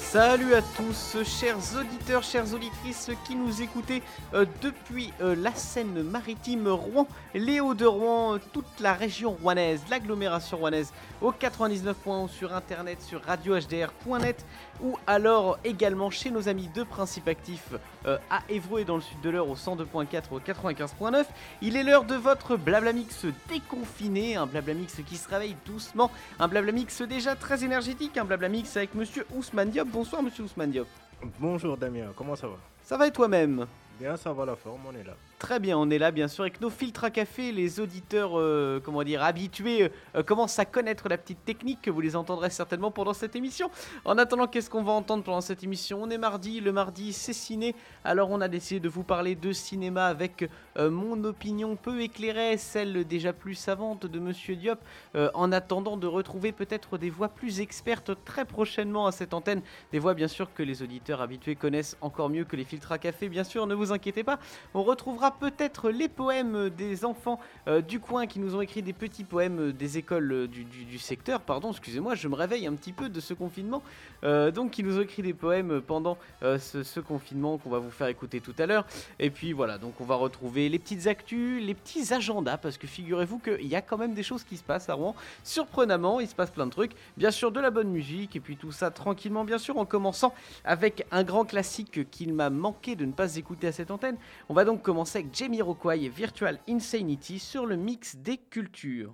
Salut à tous, chers auditeurs, chères auditrices qui nous écoutez depuis la Seine-Maritime, Rouen, les Hauts-de-Rouen, toute la région rouennaise, l'agglomération rouennaise, au 99.1 sur internet, sur radiohdr.net ou alors également chez nos amis de Principe Actif à Évreux et dans le sud de l'Eure au 102.4 au 95.9. Il est l'heure de votre Blablamix déconfiné, un Blablamix qui se réveille doucement, un Blablamix déjà très énergétique, un Blablamix avec Monsieur Ousmane Diop. Bonsoir Monsieur Ousmane Diop. Bonjour Damien, comment ça va? Ça va et toi-même? Bien, ça va la forme, on est là. Très bien, on est là bien sûr avec nos filtres à café, les auditeurs habitués commencent à connaître la petite technique que vous les entendrez certainement pendant cette émission. En attendant, qu'est-ce qu'on va entendre pendant cette émission? On est mardi, le mardi c'est ciné, alors on a décidé de vous parler de cinéma avec mon opinion peu éclairée, celle déjà plus savante de Monsieur Diop, en attendant de retrouver peut-être des voix plus expertes très prochainement à cette antenne, des voix bien sûr que les auditeurs habitués connaissent encore mieux que les filtres à café, bien sûr, ne vous inquiétez pas, on retrouvera peut-être les poèmes des enfants du coin qui nous ont écrit des petits poèmes des écoles du secteur, pardon, excusez-moi, je me réveille un petit peu de ce confinement, donc qui nous ont écrit des poèmes pendant ce confinement qu'on va vous faire écouter tout à l'heure, et puis voilà, donc on va retrouver les petites actus, les petits agendas, parce que figurez-vous qu'il y a quand même des choses qui se passent à Rouen, surprenamment, il se passe plein de trucs, bien sûr de la bonne musique, et puis tout ça tranquillement, bien sûr, en commençant avec un grand classique qu'il m'a manqué de ne pas écouter à cette antenne. On va donc commencer avec Jamiroquai et Virtual Insanity sur le mix des cultures.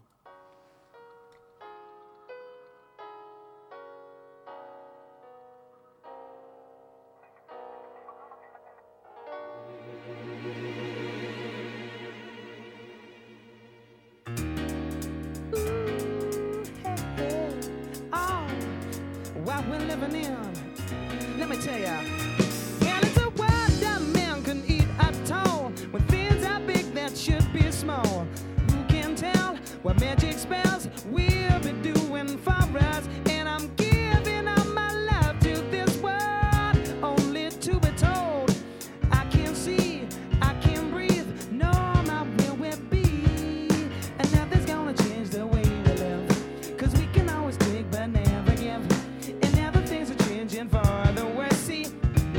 What we're living in, let me tell ya. And it's a world that man can eat at all. When things are big that should be small. Who can tell what magic spells we'll be doing for us? And I'm giving all my love to this world, only to be told I can't see, I can't breathe, no, not where we'll be. And nothing's gonna change the way we live, 'cause we can always take but never give. And now the things are changing for the worse. See,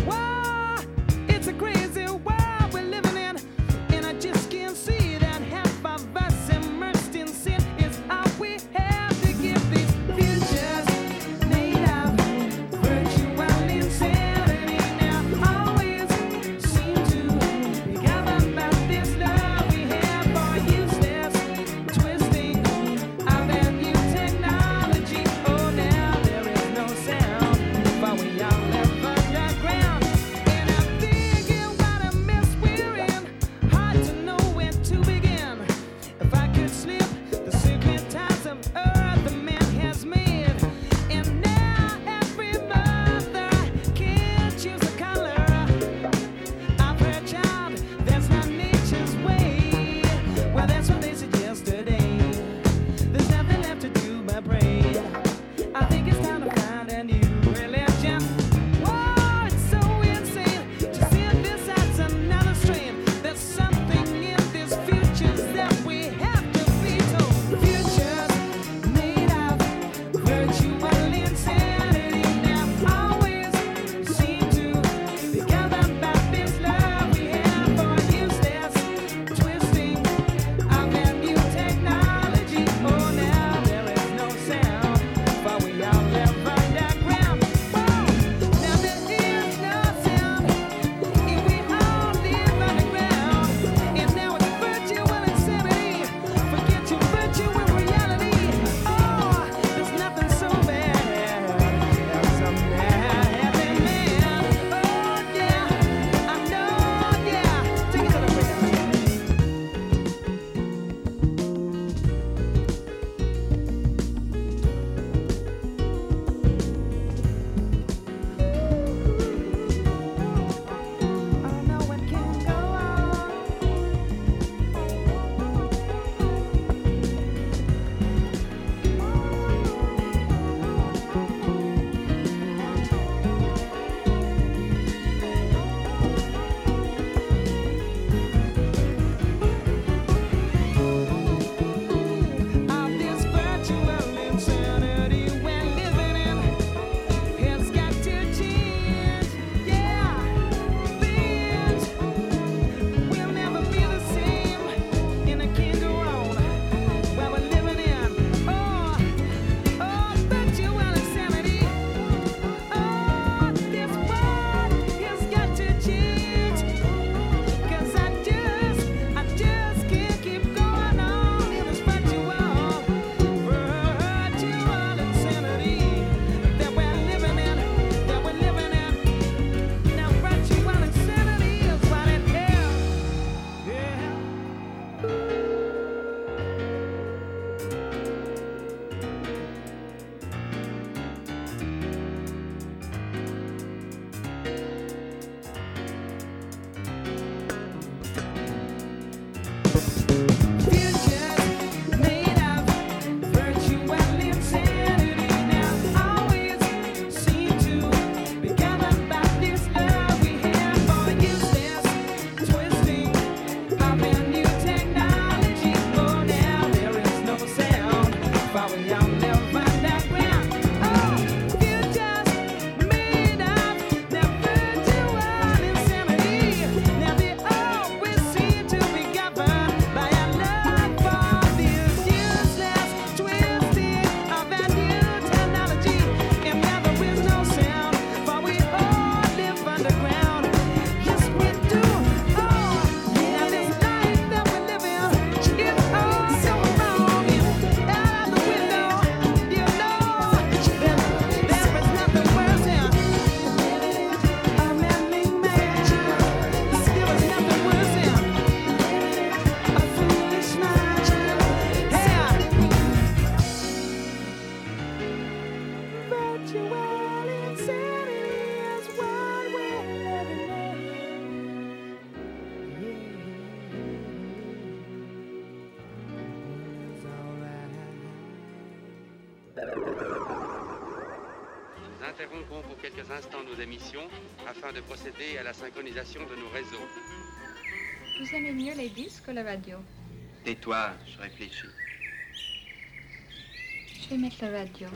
Nous interrompons pour quelques instants nos émissions afin de procéder à la synchronisation de nos réseaux. Vous aimez mieux les disques que la radio? Tais-toi, je réfléchis. Je vais mettre la radio.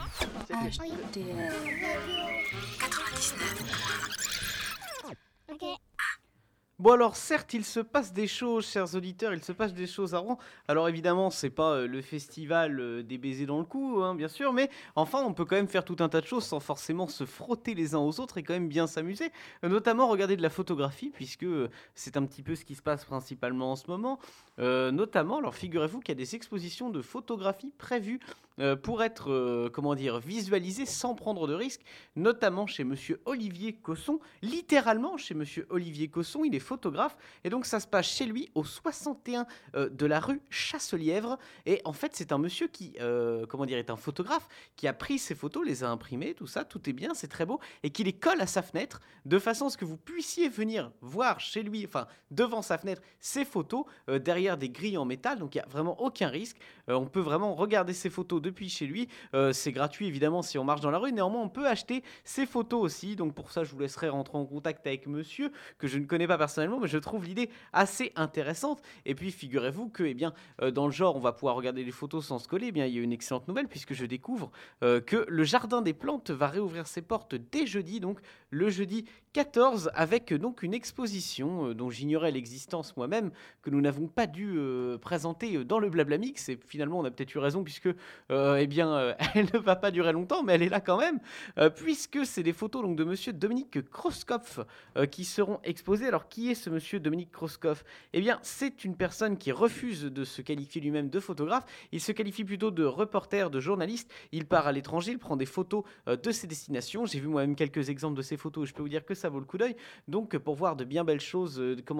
Bon alors certes il se passe des choses, chers auditeurs, il se passe des choses à Rouen. Alors évidemment c'est pas le festival des baisers dans le cou, hein, bien sûr, mais enfin on peut quand même faire tout un tas de choses sans forcément se frotter les uns aux autres et quand même bien s'amuser. Notamment regarder de la photographie puisque c'est un petit peu ce qui se passe principalement en ce moment. Notamment, alors figurez-vous qu'il y a des expositions de photographie prévues pour être, visualisées sans prendre de risques, notamment chez Monsieur Olivier Cosson, littéralement chez Monsieur Olivier Cosson, il est photographe, et donc ça se passe chez lui au 61 de la rue Chasselièvre, et en fait c'est un monsieur qui, est un photographe, qui a pris ses photos, les a imprimées, tout ça, tout est bien, c'est très beau, et qui les colle à sa fenêtre, de façon à ce que vous puissiez venir voir chez lui, enfin devant sa fenêtre, ses photos, derrière des grilles en métal, donc il n'y a vraiment aucun risque, on peut vraiment regarder ses photos depuis chez lui, c'est gratuit évidemment si on marche dans la rue, néanmoins on peut acheter ses photos aussi, donc pour ça je vous laisserai rentrer en contact avec monsieur, que je ne connais pas personnellement, mais je trouve l'idée assez intéressante, et puis figurez-vous que, dans le genre on va pouvoir regarder les photos sans se coller, il y a une excellente nouvelle, puisque je découvre que le Jardin des Plantes va réouvrir ses portes dès jeudi, donc le jeudi 14, avec donc une exposition dont j'ignorais l'existence moi-même, que nous n'avons pas dû présenter dans le Blablamix, et finalement on a peut-être eu raison, puisque elle ne va pas durer longtemps, mais elle est là quand même, puisque c'est des photos donc, de monsieur Dominique Kroskopf qui seront exposées. Alors qui est ce monsieur Dominique Kroskopf ? C'est une personne qui refuse de se qualifier lui-même de photographe, il se qualifie plutôt de reporter, de journaliste, il part à l'étranger, il prend des photos de ses destinations, j'ai vu moi-même quelques exemples de ces photos, je peux vous dire que ça vaut le coup d'œil, donc pour voir de bien belles choses,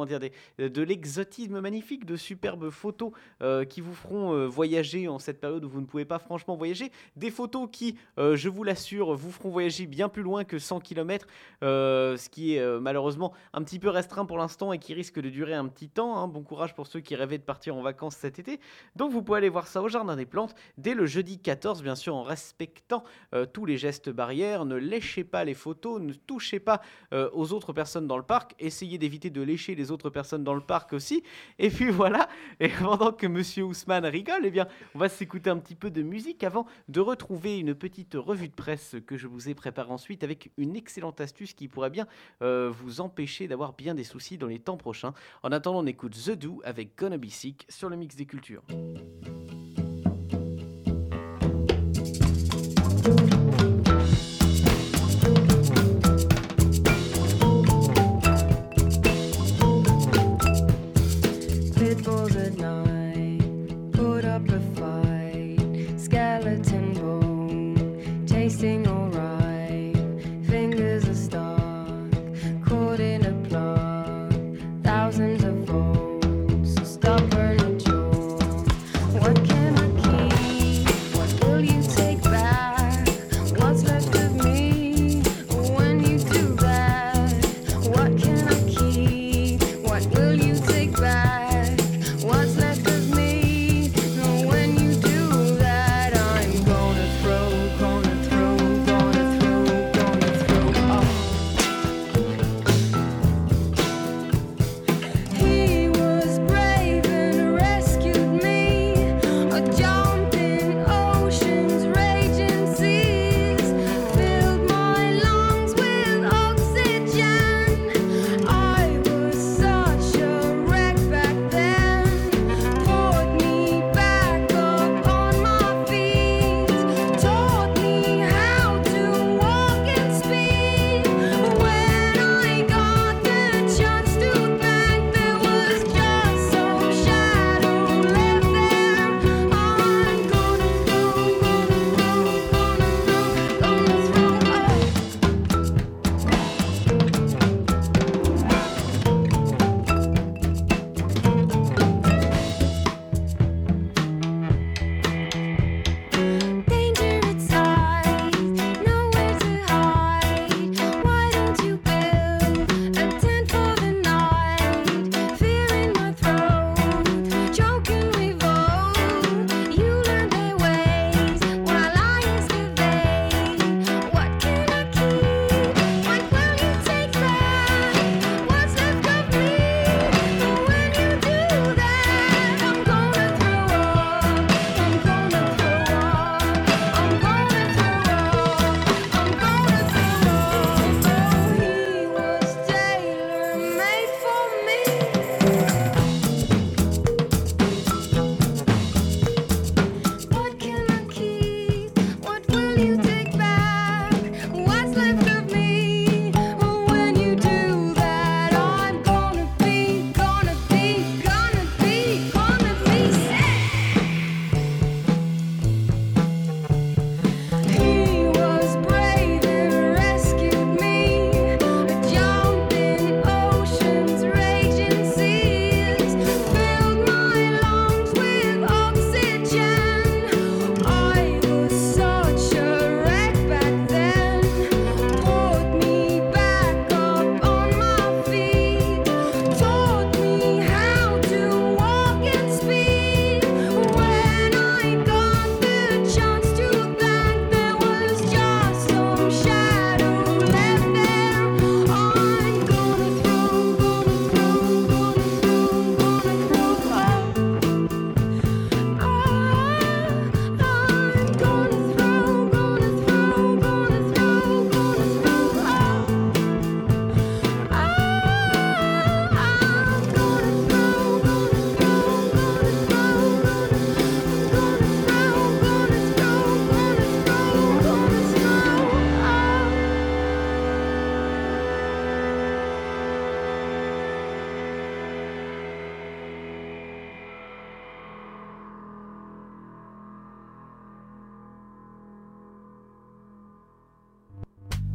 de l'exotisme magnifique, de superbes photos qui vous feront voyager en cette période où vous ne pouvez pas franchement voyager, des photos qui, je vous l'assure, vous feront voyager bien plus loin que 100 km, ce qui est malheureusement un petit peu restreint pour l'instant et qui risque de durer un petit temps, hein. Bon courage pour ceux qui rêvaient de partir en vacances cet été, donc vous pouvez aller voir ça au Jardin des Plantes dès le jeudi 14, bien sûr en respectant tous les gestes barrières, ne léchez pas les photos, ne touchez pas aux autres personnes dans le parc, essayez d'éviter de lécher les autres personnes dans le parc aussi, et puis voilà, et pendant que monsieur Ousmane rigole, on va s'écouter un petit peu de musique avant de retrouver une petite revue de presse que je vous ai préparée ensuite avec une excellente astuce qui pourrait bien vous empêcher d'avoir bien des soucis dans les temps prochains. En attendant, on écoute The Do avec Gonna Be Sick sur le Mix des Cultures. Pitbulls at night, put up a fight, skeleton bone, tasting alright, fingers are stuck, caught in a plug, thousands of volts, stubborn and jaw. What can I keep? What will you take back? What's left of me when you do that? What can I keep? What will you take back? What's left of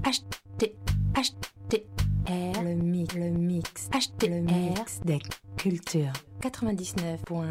Le mix des cultures. 99.1.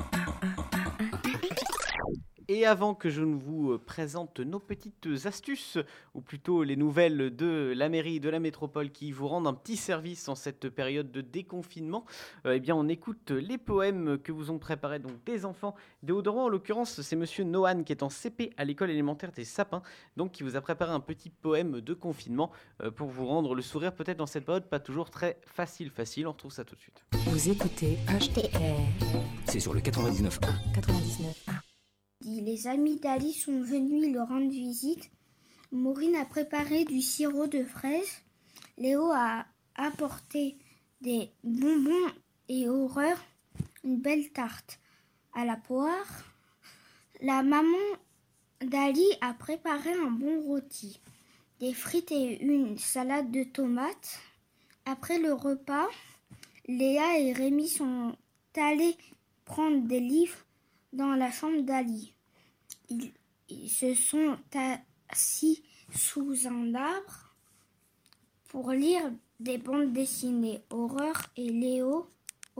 Et avant que je ne vous présente nos petites astuces, ou plutôt les nouvelles de la mairie de la métropole qui vous rendent un petit service en cette période de déconfinement, eh bien on écoute les poèmes que vous ont préparés donc des enfants des Hauts-de-Rouen. En l'occurrence, c'est monsieur Nohan qui est en CP à l'école élémentaire des Sapins, donc qui vous a préparé un petit poème de confinement pour vous rendre le sourire peut-être dans cette période pas toujours très facile. On retrouve ça tout de suite. Vous écoutez HTR. C'est sur le 99.1. 99.1. Les amis d'Ali sont venus lui rendre visite. Maureen a préparé du sirop de fraise. Léo a apporté des bonbons et Horreur une belle tarte à la poire. La maman d'Ali a préparé un bon rôti, des frites et une salade de tomates. Après le repas, Léa et Rémi sont allés prendre des livres dans la chambre d'Ali. Ils se sont assis sous un arbre pour lire des bandes dessinées. Aurore et Léo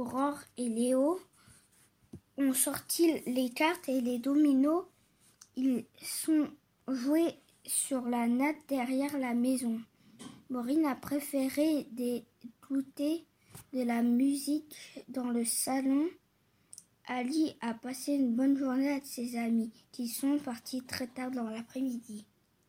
ont sorti les cartes et les dominos. Ils sont joués sur la natte derrière la maison. Maureen a préféré écouter de la musique dans le salon. Ali a passé une bonne journée avec ses amis, qui sont partis très tard dans l'après-midi.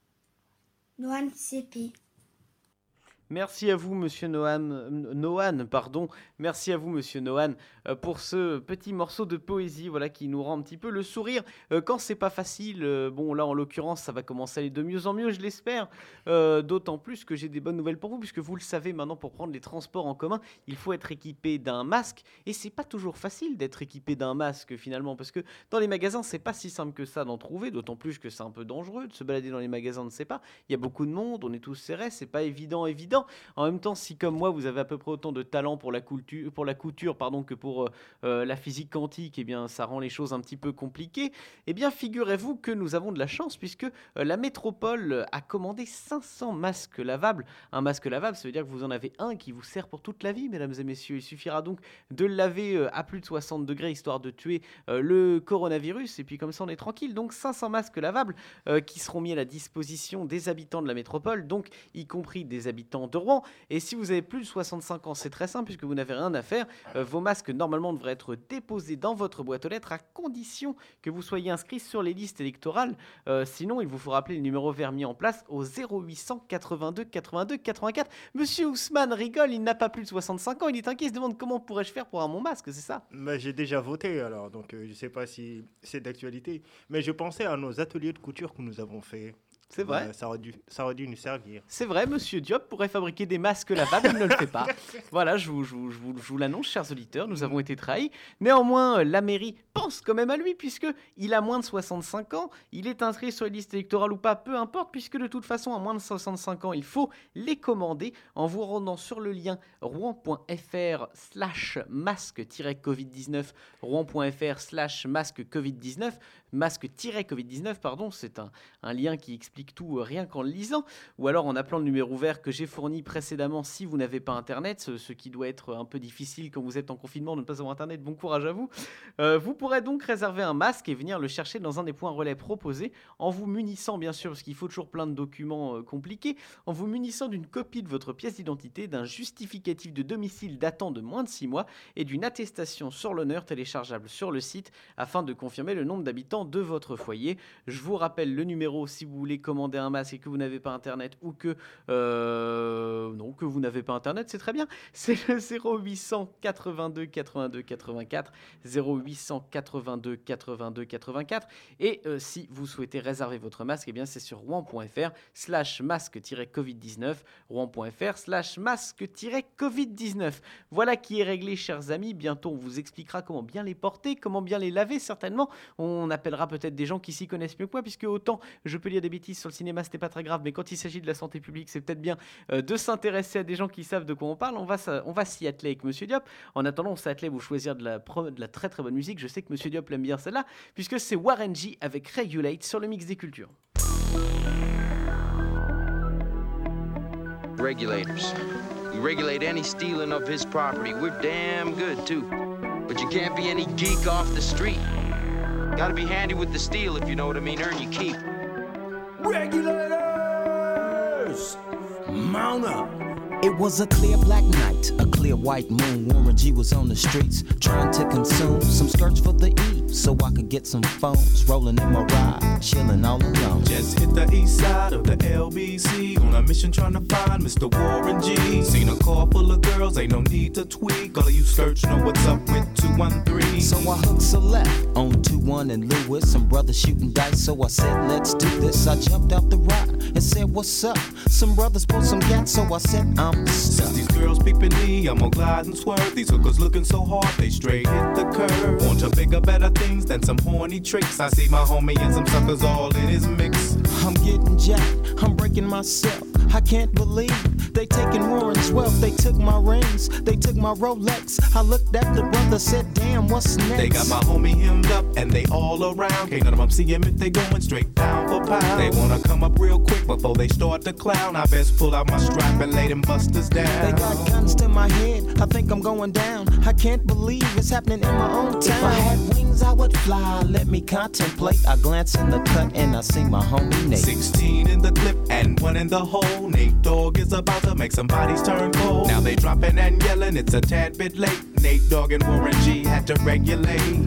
Nohan CP. Merci à vous, monsieur Nohan, pardon. Merci à vous, monsieur Nohan, pour ce petit morceau de poésie, voilà, qui nous rend un petit peu le sourire quand c'est pas facile. Bon, là, en l'occurrence, ça va commencer à aller de mieux en mieux, je l'espère. D'autant plus que j'ai des bonnes nouvelles pour vous, puisque vous le savez maintenant, pour prendre les transports en commun, il faut être équipé d'un masque. Et c'est pas toujours facile d'être équipé d'un masque, finalement, parce que dans les magasins, c'est pas si simple que ça d'en trouver, d'autant plus que c'est un peu dangereux de se balader dans les magasins, on ne sait pas. Il y a beaucoup de monde, on est tous serrés, c'est pas évident. En même temps, si comme moi, vous avez à peu près autant de talent pour la couture que pour la physique quantique, eh bien, ça rend les choses un petit peu compliquées. Eh bien, figurez-vous que nous avons de la chance puisque la métropole a commandé 500 masques lavables. Un masque lavable, ça veut dire que vous en avez un qui vous sert pour toute la vie, mesdames et messieurs. Il suffira donc de le laver à plus de 60 degrés, histoire de tuer le coronavirus. Et puis comme ça, on est tranquille. Donc 500 masques lavables qui seront mis à la disposition des habitants de la métropole, donc y compris des habitants de Rouen. Et si vous avez plus de 65 ans, c'est très simple puisque vous n'avez rien à faire. Vos masques normalement devraient être déposés dans votre boîte aux lettres à condition que vous soyez inscrit sur les listes électorales. Sinon, il vous faut rappeler le numéro vert mis en place au 0800 82 82 84. Monsieur Ousmane rigole, il n'a pas plus de 65 ans, il est inquiet, il se demande comment pourrais-je faire pour avoir mon masque, c'est ça? J'ai déjà voté alors, donc je ne sais pas si c'est d'actualité. Mais je pensais à nos ateliers de couture que nous avons fait. C'est vrai. Ça aurait dû nous servir. C'est vrai, monsieur Diop pourrait fabriquer des masques lavables, il ne le fait pas. Voilà, je vous l'annonce, chers auditeurs, nous avons été trahis. Néanmoins, la mairie pense quand même à lui, puisqu'il a moins de 65 ans, il est inscrit sur les listes électorales ou pas, peu importe, puisque de toute façon, à moins de 65 ans, il faut les commander en vous rendant sur le lien rouen.fr/masque-covid-19, rouen.fr/masque-covid-19, masque-covid-19, pardon, c'est un lien qui explique tout rien qu'en le lisant, ou alors en appelant le numéro vert que j'ai fourni précédemment si vous n'avez pas internet, ce qui doit être un peu difficile quand vous êtes en confinement de ne pas avoir internet, bon courage à vous. Vous pourrez donc réserver un masque et venir le chercher dans un des points relais proposés en vous munissant, bien sûr, parce qu'il faut toujours plein de documents compliqués, en vous munissant d'une copie de votre pièce d'identité, d'un justificatif de domicile datant de moins de 6 mois et d'une attestation sur l'honneur téléchargeable sur le site afin de confirmer le nombre d'habitants de votre foyer. Je vous rappelle le numéro si vous voulez commander un masque et que vous n'avez pas internet ou que vous n'avez pas internet, c'est très bien. C'est le 0800 82 82 84 0800 82 82 84 et si vous souhaitez réserver votre masque, eh bien c'est sur rouen.fr/masque-covid-19 rouen.fr/masque-covid-19. Voilà qui est réglé, chers amis. Bientôt on vous expliquera comment bien les porter, comment bien les laver certainement. On appellera peut-être des gens qui s'y connaissent mieux que moi, puisque autant je peux lire des bêtises sur le cinéma, c'était pas très grave, mais quand il s'agit de la santé publique, c'est peut-être bien de s'intéresser à des gens qui savent de quoi on parle. On va s'y atteler avec Monsieur Diop. En attendant, on s'est attelé à vous choisir de la très très bonne musique. Je sais que Monsieur Diop l'aime bien celle-là, puisque c'est Warren G avec Regulate sur le mix des cultures. Regulators. We regulate any stealing of his property. We're damn good, too. But you can't be any geek off the street. Gotta be handy with the steel, if you know what I mean. Earn your keep. Regulators! Mount up! It was a clear black night, a clear white moon. Warren G was on the streets, trying to consume some skirts for the E, so I could get some phones. Rolling in my ride, chilling all alone. Just hit the east side of the LBC on a mission trying to find Mr. Warren G. Seen a car full of girls, ain't no need to tweak. All of you skirts know what's up with 213. So I hooked a left on 21 and Lewis. Some brothers shooting dice, so I said, let's do this. I jumped out the ride and said, what's up? Some brothers pulled some gas, so I said, I'm stuck. Since these girls peeping me, I'm gonna glide and swerve. These hookers looking so hard, they straight hit the curve. Want to bigger, better things than some horny tricks. I see my homie and some suckers all in his mix. I'm getting jacked, I'm breaking myself. I can't believe they taking Warren's wealth. They took my rings, they took my Rolex. I looked at the brother, said, damn, what's next? They got my homie hemmed up and they all around. Can't none of them see him if they going straight pound for pound. They wanna come up real quick before they start to clown. I best pull out my strap and lay them busters down. They got guns to my head, I think I'm going down. I can't believe it's happening in my own town. If I had wings, I would fly, let me contemplate. I glance in the cut and I see my homie Nate. 16 in the clip and 1 in the hole. Nate Dogg is about to make some bodies turn cold. Now they dropping and yelling, it's a tad bit late. Nate Dogg and Warren G had to regulate.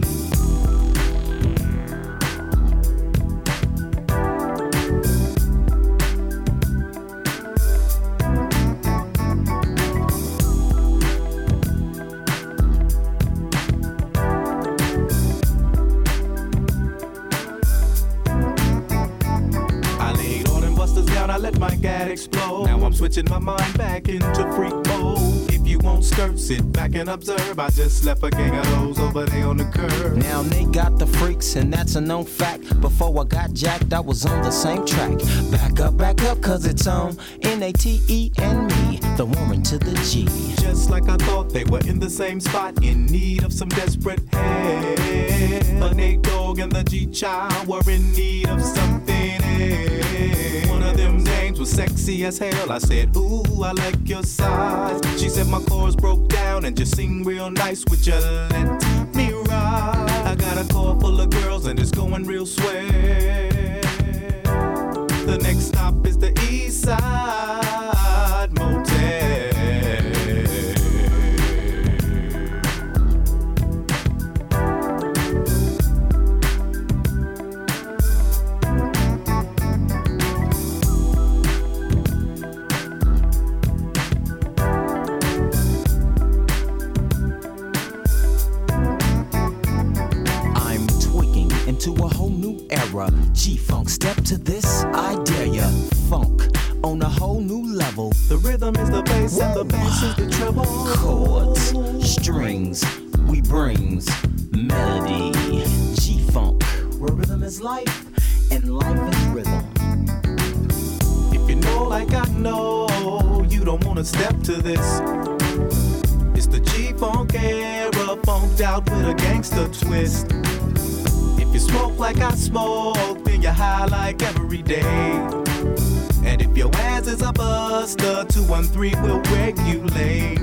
I let my gad explode. Now I'm switching my mind back into freak mode. If you won't skirt, sit back and observe. I just left a gang of those over there on the curb. Now they got the freaks and that's a known fact. Before I got jacked, I was on the same track. Back up, cause it's on N-A-T-E and me, the Warren to the G. Just like I thought, they were in the same spot, in need of some desperate help. But Nate Dogg and the G-Child were in need of something else. One of them names was sexy as hell. I said, ooh, I like your size. She said my chords broke down and just sing real nice. Would you let me ride? I got a car full of girls and it's going real swell. The next stop is the East Side Motel. To a whole new era, G-Funk, step to this, I dare ya. Funk on a whole new level. The rhythm is the bass and the bass is the treble. Chords, strings, we brings melody. G-Funk, where rhythm is life and life is rhythm. If you know like I know, you don't wanna step to this. It's the G-Funk era, funked out with a gangster twist. If you smoke like I smoke, then you're high like every day. And if your ass is a buster, 213 will regulate.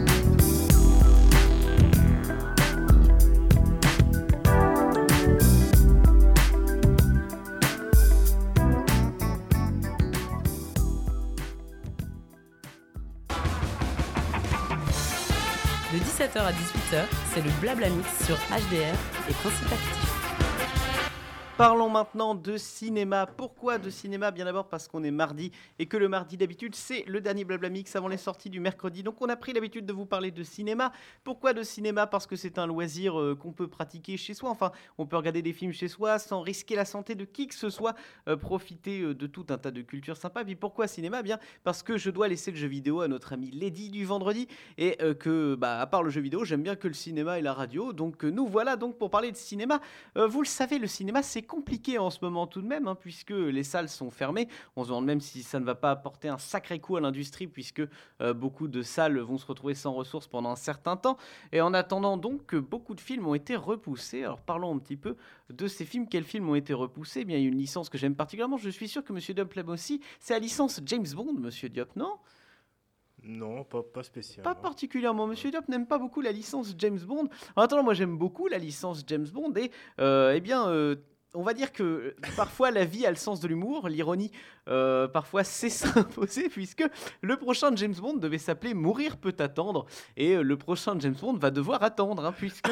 De 17h à 18h, c'est le Blabla Mix sur HDR et Principe Actif. Parlons maintenant de cinéma. Pourquoi de cinéma? Bien d'abord parce qu'on est mardi et que le mardi d'habitude c'est le dernier Blabla Mix avant les sorties du mercredi. Donc on a pris l'habitude de vous parler de cinéma. Pourquoi de cinéma? Parce que c'est un loisir qu'on peut pratiquer chez soi. Enfin, on peut regarder des films chez soi sans risquer la santé de qui que ce soit. Profiter de tout un tas de cultures sympas. Et puis pourquoi cinéma? Bien parce que je dois laisser le jeu vidéo à notre amie Lady du vendredi. Et que, à part le jeu vidéo, j'aime bien que le cinéma et la radio. Donc nous voilà donc pour parler de cinéma. Vous le savez, le cinéma c'est compliqué en ce moment tout de même, puisque les salles sont fermées. On se demande même si ça ne va pas apporter un sacré coup à l'industrie, puisque beaucoup de salles vont se retrouver sans ressources pendant un certain temps. Et en attendant donc que beaucoup de films ont été repoussés. Alors parlons un petit peu de ces films. Quels films ont été repoussés? Eh bien, il y a une licence que j'aime particulièrement. Je suis sûr que Monsieur Diop l'aime aussi. C'est la licence James Bond, Monsieur Diop, non? Non, pas Pas spécialement. particulièrement. Monsieur Diop n'aime pas beaucoup la licence James Bond. En attendant, moi j'aime beaucoup la licence James Bond et eh bien. On va dire que parfois la vie a le sens de l'humour, l'ironie parfois sait s'imposer puisque le prochain James Bond devait s'appeler Mourir peut attendre et le prochain James Bond va devoir attendre puisque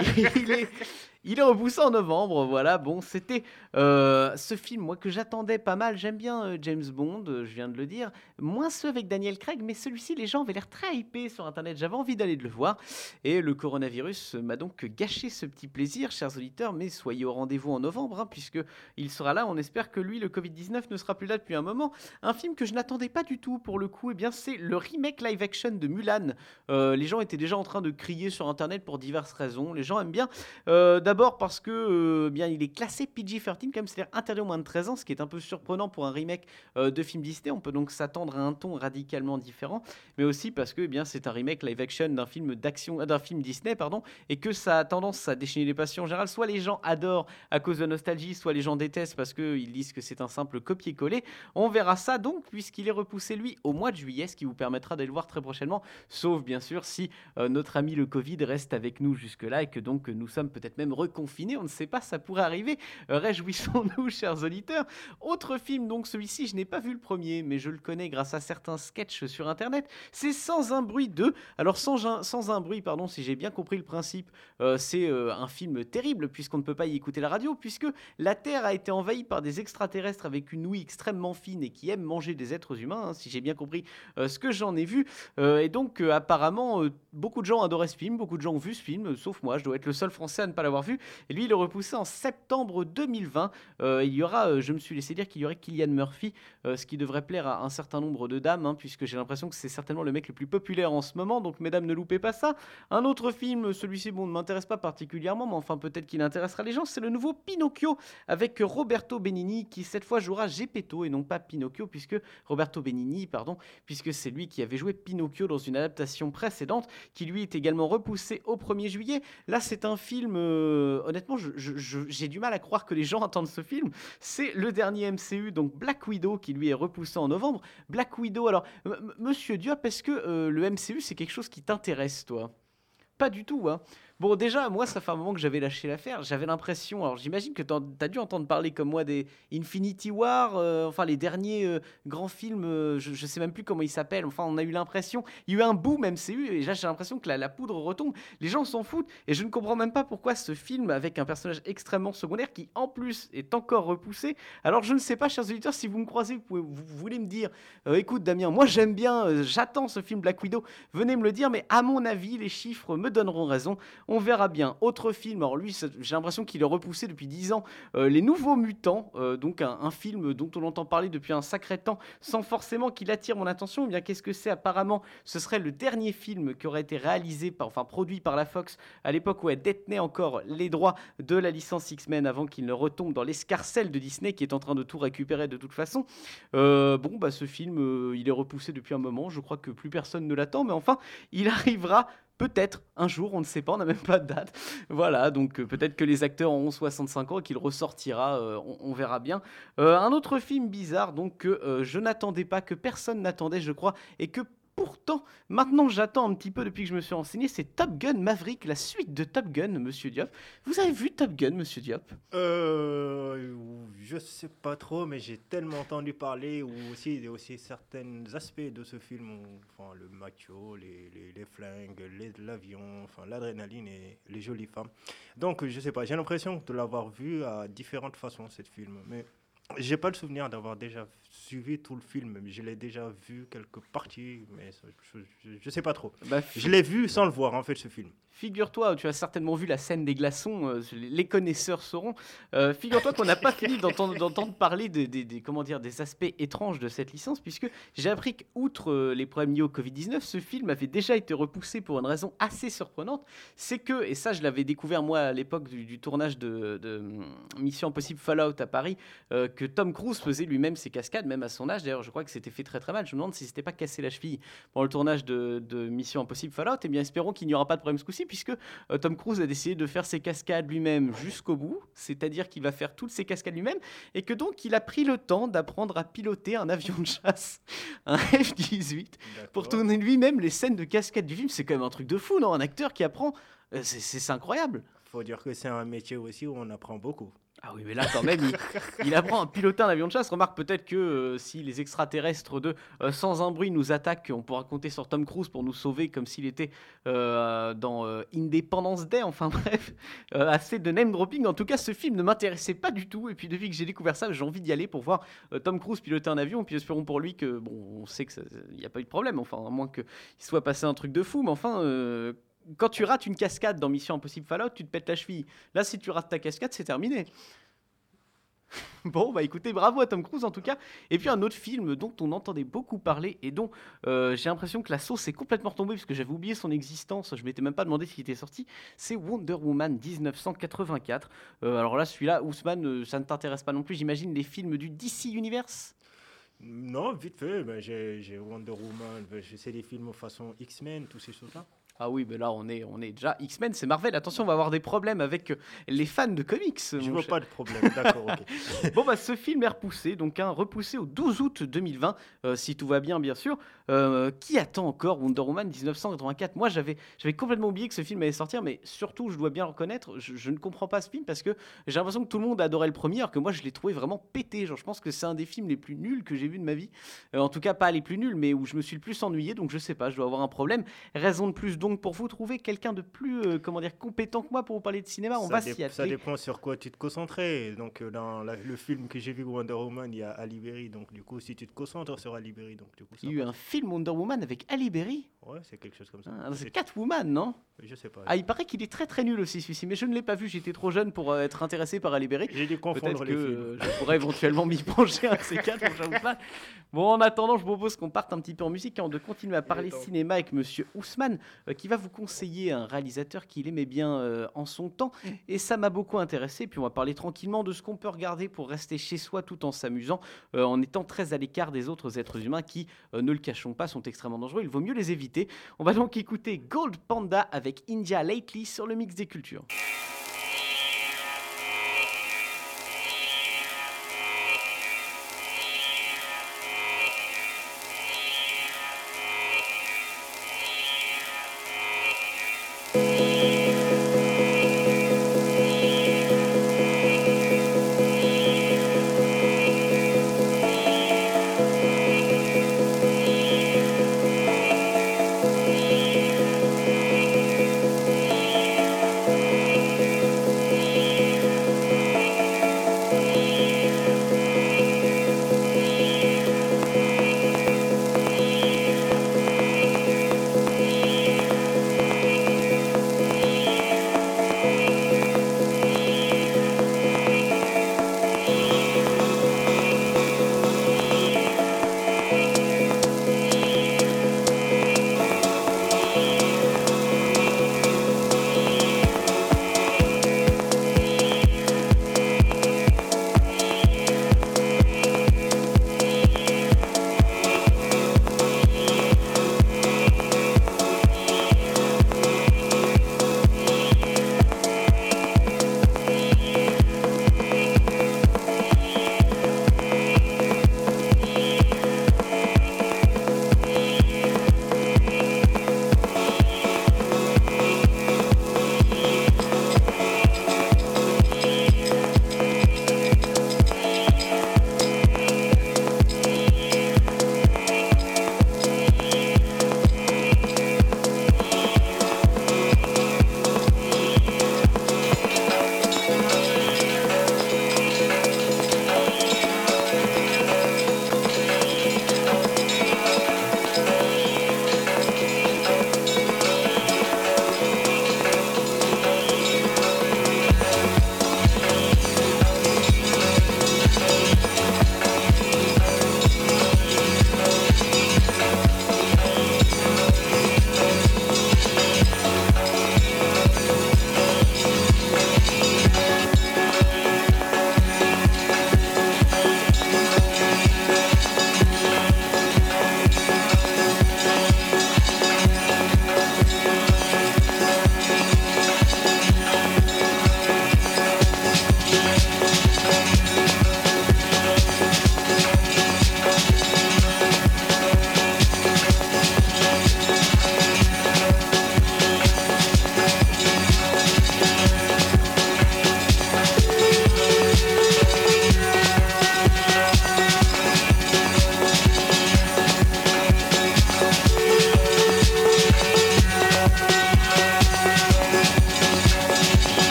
il est repoussé en novembre. Voilà, bon, c'était ce film moi que j'attendais pas mal. J'aime bien James Bond, je viens de le dire. Moins ceux avec Daniel Craig, mais celui-ci, les gens avaient l'air très hypés sur Internet. J'avais envie d'aller le voir et le coronavirus m'a donc gâché ce petit plaisir, chers auditeurs. Mais soyez au rendez-vous en novembre puisque il sera là. On espère que lui, le Covid-19, ne sera plus là depuis un moment. Un film que je n'attendais pas du tout pour le coup, eh bien c'est le remake live action de Mulan. Les gens étaient déjà en train de crier sur Internet pour diverses raisons. Les gens aiment bien. D'abord parce que bien il est classé PG-13 quand même, c'est-à-dire interdit aux moins de 13 ans, ce qui est un peu surprenant pour un remake de film Disney. On peut donc s'attendre à un ton radicalement différent, mais aussi parce que eh bien c'est un remake live action d'un film d'action, d'un film Disney pardon, et que ça a tendance à déchaîner les passions en général. Soit les gens adorent à cause de nostalgie, soit les gens détestent parce qu'ils disent que c'est un simple copier-coller. On verra ça donc puisqu'il est repoussé lui au mois de juillet, ce qui vous permettra d'aller le voir très prochainement, sauf bien sûr si notre ami le Covid reste avec nous jusque-là et que donc nous sommes peut-être même reconfinés, on ne sait pas, ça pourrait arriver. Réjouissons-nous, chers auditeurs. Autre film, donc celui-ci, je n'ai pas vu le premier, mais je le connais grâce à certains sketchs sur Internet. C'est Sans un bruit 2. Alors sans un bruit, pardon, si j'ai bien compris le principe, c'est un film terrible puisqu'on ne peut pas y écouter la radio, puisque la Terre a été envahie par des extraterrestres avec une ouïe extrêmement fine et qui aiment manger des êtres humains, si j'ai bien compris ce que j'en ai vu. Et donc apparemment, beaucoup de gens adoraient ce film, beaucoup de gens ont vu ce film, sauf moi, je dois être le seul Français à ne pas l'avoir vu. Et lui, il est repoussé en septembre 2020. Il y aura, je me suis laissé dire qu'il y aurait Cillian Murphy, ce qui devrait plaire à un certain nombre de dames, puisque j'ai l'impression que c'est certainement le mec le plus populaire en ce moment. Donc mesdames, ne loupez pas ça. Un autre film, celui-ci, bon, ne m'intéresse pas particulièrement, mais enfin peut-être qu'il intéressera les gens, c'est le nouveau Pinocchio avec Roberto Benigni qui cette fois jouera Geppetto et non pas Pinocchio, puisque c'est lui qui avait joué Pinocchio dans une adaptation précédente qui lui est également repoussé au 1er juillet. Là, c'est un film, honnêtement, j'ai du mal à croire que les gens attendent ce film. C'est le dernier MCU, donc Black Widow, qui lui est repoussé en novembre. Black Widow, alors, Monsieur Diop, est-ce que le MCU, c'est quelque chose qui t'intéresse, toi ? Pas du tout, hein. Bon, déjà, moi, ça fait un moment que j'avais lâché l'affaire. J'avais l'impression, alors j'imagine que t'as dû entendre parler comme moi des Infinity War, enfin les derniers grands films, je sais même plus comment ils s'appellent. Enfin, on a eu l'impression, il y a eu un boom MCU et là j'ai l'impression que la poudre retombe. Les gens s'en foutent et je ne comprends même pas pourquoi ce film avec un personnage extrêmement secondaire qui en plus est encore repoussé. Alors je ne sais pas, chers auditeurs, si vous me croisez, vous voulez me dire, écoute Damien, moi j'aime bien, j'attends ce film Black Widow, venez me le dire, mais à mon avis, les chiffres me donneront raison. On verra bien. Autre film, alors lui, j'ai l'impression qu'il est repoussé depuis 10 ans. Les Nouveaux Mutants, donc un film dont on entend parler depuis un sacré temps, sans forcément qu'il attire mon attention. Eh bien, qu'est-ce que c'est ? Apparemment, ce serait le dernier film qui aurait été réalisé, produit par la Fox, à l'époque où elle détenait encore les droits de la licence X-Men avant qu'il ne retombe dans l'escarcelle de Disney, qui est en train de tout récupérer de toute façon. Ce film, il est repoussé depuis un moment. Je crois que plus personne ne l'attend, mais enfin, il arrivera peut-être un jour, on ne sait pas, on n'a même pas de date. Voilà, donc peut-être que les acteurs auront 65 ans et qu'il ressortira, on verra bien. Un autre film bizarre, donc que je n'attendais pas, que personne n'attendait, je crois, et que pourtant, maintenant j'attends un petit peu depuis que je me suis renseigné, c'est Top Gun Maverick, la suite de Top Gun, Monsieur Diop. Vous avez vu Top Gun, Monsieur Diop ? Je sais pas trop, mais j'ai tellement entendu parler, ou aussi, il y a aussi certains aspects de ce film, enfin, le macho, les flingues, l'avion, enfin, l'adrénaline et les jolies femmes. Donc, je sais pas, j'ai l'impression de l'avoir vu à différentes façons, ce film, mais j'ai pas le souvenir d'avoir déjà suivi tout le film. Je l'ai déjà vu quelques parties, mais je sais pas trop. Je l'ai vu sans le voir, en fait, ce film. Figure-toi, tu as certainement vu la scène des glaçons, les connaisseurs sauront. Figure-toi qu'on n'a pas fini d'entendre parler des aspects étranges de cette licence, puisque j'ai appris qu'outre les problèmes liés au Covid-19, ce film avait déjà été repoussé pour une raison assez surprenante. C'est que, et ça je l'avais découvert moi à l'époque du tournage de Mission Impossible Fallout à Paris, que Tom Cruise faisait lui-même ses cascades, même à son âge. D'ailleurs, je crois que c'était fait très très mal. Je me demande si c'était pas cassé la cheville pendant le tournage de Mission Impossible Fallout. Eh bien, espérons qu'il n'y aura pas de problème ce coup-ci, puisque Tom Cruise a décidé de faire ses cascades lui-même jusqu'au bout, c'est-à-dire qu'il va faire toutes ses cascades lui-même, et que donc il a pris le temps d'apprendre à piloter un avion de chasse, un F-18, pour tourner lui-même les scènes de cascades du film. C'est quand même un truc de fou, non? Un acteur qui apprend, c'est incroyable. Faut dire que c'est un métier aussi où on apprend beaucoup. Ah oui, mais là, quand même, il apprend à piloter un avion de chasse. Remarque peut-être que si les extraterrestres de Sans un bruit nous attaquent, on pourra compter sur Tom Cruise pour nous sauver comme s'il était dans Independence Day. Enfin bref, assez de name dropping. En tout cas, ce film ne m'intéressait pas du tout. Et puis depuis que j'ai découvert ça, j'ai envie d'y aller pour voir Tom Cruise piloter un avion. Et puis espérons pour lui que, bon, on sait qu'il n'y a pas eu de problème. Enfin, à moins qu'il soit passé un truc de fou. Mais enfin... quand tu rates une cascade dans Mission Impossible Fallout, tu te pètes la cheville. Là, si tu rates ta cascade, c'est terminé. Bon, bah écoutez, bravo à Tom Cruise en tout cas. Et puis un autre film dont on entendait beaucoup parler et dont j'ai l'impression que la sauce est complètement retombée parce que j'avais oublié son existence. Je m'étais même pas demandé s'il était sorti. C'est Wonder Woman 1984. Alors là, celui-là, Ousmane, ça ne t'intéresse pas non plus, j'imagine, les films du DC Universe? Non, vite fait. Ben, j'ai Wonder Woman. Je sais les films façon X-Men, tous ces choses-là. Ah oui, mais là, on est déjà X-Men, c'est Marvel. Attention, on va avoir des problèmes avec les fans de comics. Je vois pas de problème, d'accord, ok. Bon, bah, ce film est repoussé, donc repoussé au 12 août 2020, si tout va bien, bien sûr. Qui attend encore Wonder Woman 1984? Moi, j'avais complètement oublié que ce film allait sortir, mais surtout, je dois bien le reconnaître, je ne comprends pas ce film parce que j'ai l'impression que tout le monde adorait le premier, alors que moi, je l'ai trouvé vraiment pété. Genre, je pense que c'est un des films les plus nuls que j'ai vu de ma vie. En tout cas, pas les plus nuls, mais où je me suis le plus ennuyé, donc je sais pas, je dois avoir un problème. Raison de plus, donc, pour vous trouver quelqu'un de plus compétent que moi pour vous parler de cinéma, on va s'y atteler. Ça dépend sur quoi tu te concentrais. Donc dans le film que j'ai vu Wonder Woman, il y a Halle Berry. Donc du coup, si tu te concentres sur Halle Berry, donc du coup, il y a eu un film Wonder Woman avec Halle Berry. Ouais, c'est quelque chose comme ça. Ah, c'est Catwoman, non? Je sais pas. Ah, il paraît qu'il est très très nul aussi celui-ci, mais je ne l'ai pas vu. J'étais trop jeune pour être intéressé par Halle Berry. J'ai dû confondre les films. Je pourrais éventuellement m'y pencher un de ces quatre. Bon, en attendant, je propose qu'on parte un petit peu en musique avant de continuer à parler cinéma avec Monsieur Ousmane, qui va vous conseiller un réalisateur qu'il aimait bien en son temps, et ça m'a beaucoup intéressé. Puis on va parler tranquillement de ce qu'on peut regarder pour rester chez soi tout en s'amusant, en étant très à l'écart des autres êtres humains qui, ne le cachons pas, sont extrêmement dangereux. Il vaut mieux les éviter. On va donc écouter Gold Panda avec India Lately sur le Mix des Cultures.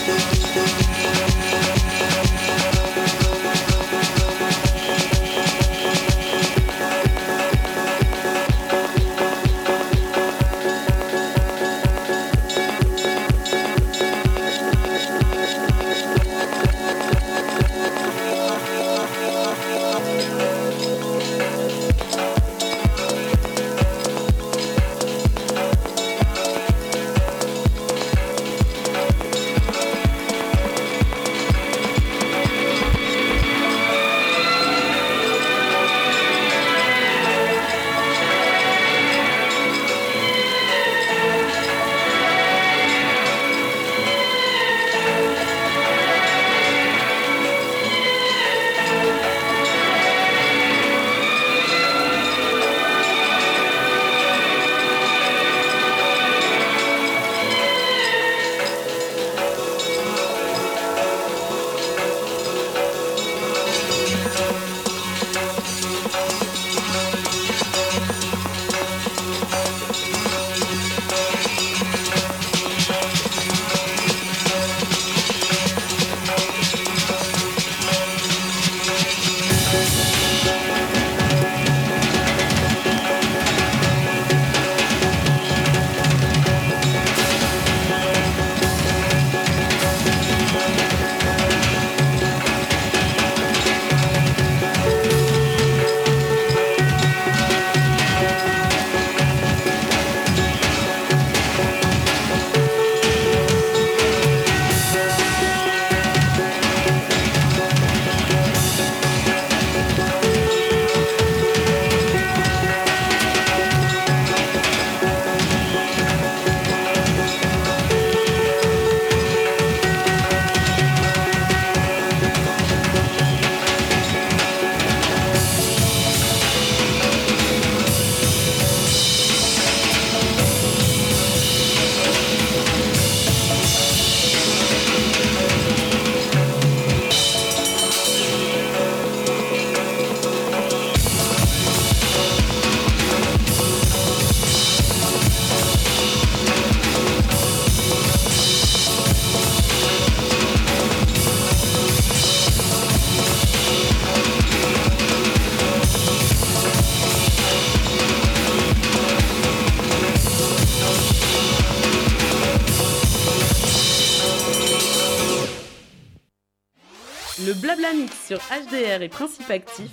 Le Blabla Mix sur HDR et Principe Actif,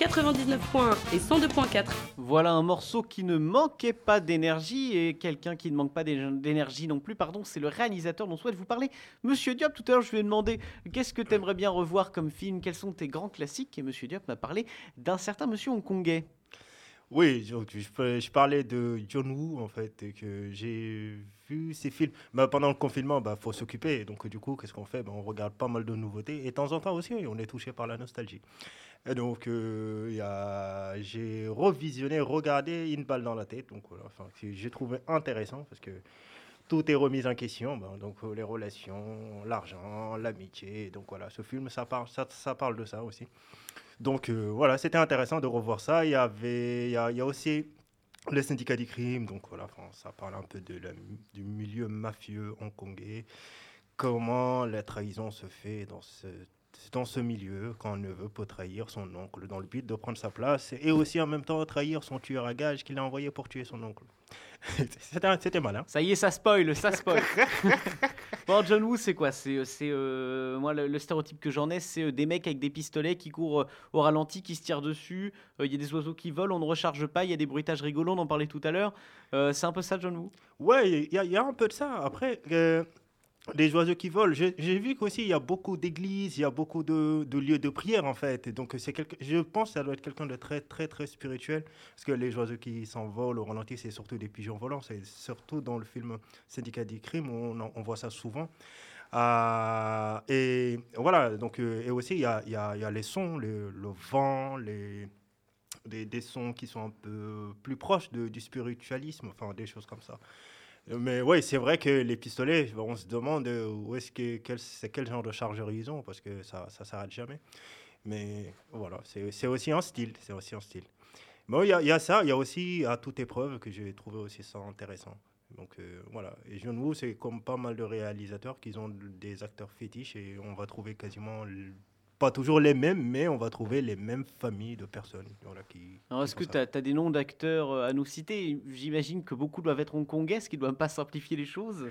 99.1 et 102.4. Voilà un morceau qui ne manquait pas d'énergie et quelqu'un qui ne manque pas d'énergie non plus, pardon, c'est le réalisateur dont souhaite vous parler. Monsieur Diop, tout à l'heure je lui ai demandé qu'est-ce que tu aimerais bien revoir comme film, quels sont tes grands classiques, et Monsieur Diop m'a parlé d'un certain monsieur hongkongais. Oui, donc je parlais de John Woo en fait, et que j'ai vu ces films. Bah, pendant le confinement, faut s'occuper. Donc du coup, qu'est-ce qu'on fait? On regarde pas mal de nouveautés et de temps en temps aussi, on est touché par la nostalgie. Et donc j'ai regardé Une balle dans la tête. Donc voilà, enfin, que j'ai trouvé intéressant parce que tout est remis en question. Donc les relations, l'argent, l'amitié. Donc voilà, ce film, ça parle de ça aussi. Donc voilà, c'était intéressant de revoir ça. Il y a aussi le syndicat du crime, donc voilà, ça parle un peu du milieu mafieux hongkongais, comment la trahison se fait dans ce milieu, quand un neveu peut trahir son oncle dans le but de prendre sa place, et aussi en même temps trahir son tueur à gages qu'il a envoyé pour tuer son oncle. C'était malin. Ça y est, ça spoil. Bon, John Woo, c'est quoi? Moi, le stéréotype que j'en ai, c'est des mecs avec des pistolets qui courent au ralenti, qui se tirent dessus. Il y a des oiseaux qui volent, on ne recharge pas. Il y a des bruitages rigolos, on en parlait tout à l'heure. C'est un peu ça, John Woo? Ouais, il y a un peu de ça. Après, des oiseaux qui volent. J'ai vu qu'aussi il y a beaucoup d'églises, il y a beaucoup de lieux de prière en fait. Et donc je pense que ça doit être quelqu'un de très très très spirituel, parce que les oiseaux qui s'envolent au ralenti, c'est surtout des pigeons volants. C'est surtout dans le film Syndicat du crime où on voit ça souvent. Et voilà. Donc et aussi il y a les sons, le vent, des sons qui sont un peu plus proches du spiritualisme, enfin des choses comme ça. Mais oui, c'est vrai que les pistolets, on se demande quel genre de chargeur ils ont, parce que ça s'arrête jamais. Mais voilà, c'est aussi un style. Mais il y a ça, il y a aussi À toute épreuve, que j'ai trouvé aussi ça intéressant. Donc voilà. Et John Woo, c'est comme pas mal de réalisateurs qui ont des acteurs fétiches et on va trouver quasiment, pas toujours les mêmes, mais on va trouver les mêmes familles de personnes. Voilà, Alors, est-ce que tu as des noms d'acteurs à nous citer? J'imagine que beaucoup doivent être hongkongais, ce qui ne doit pas simplifier les choses.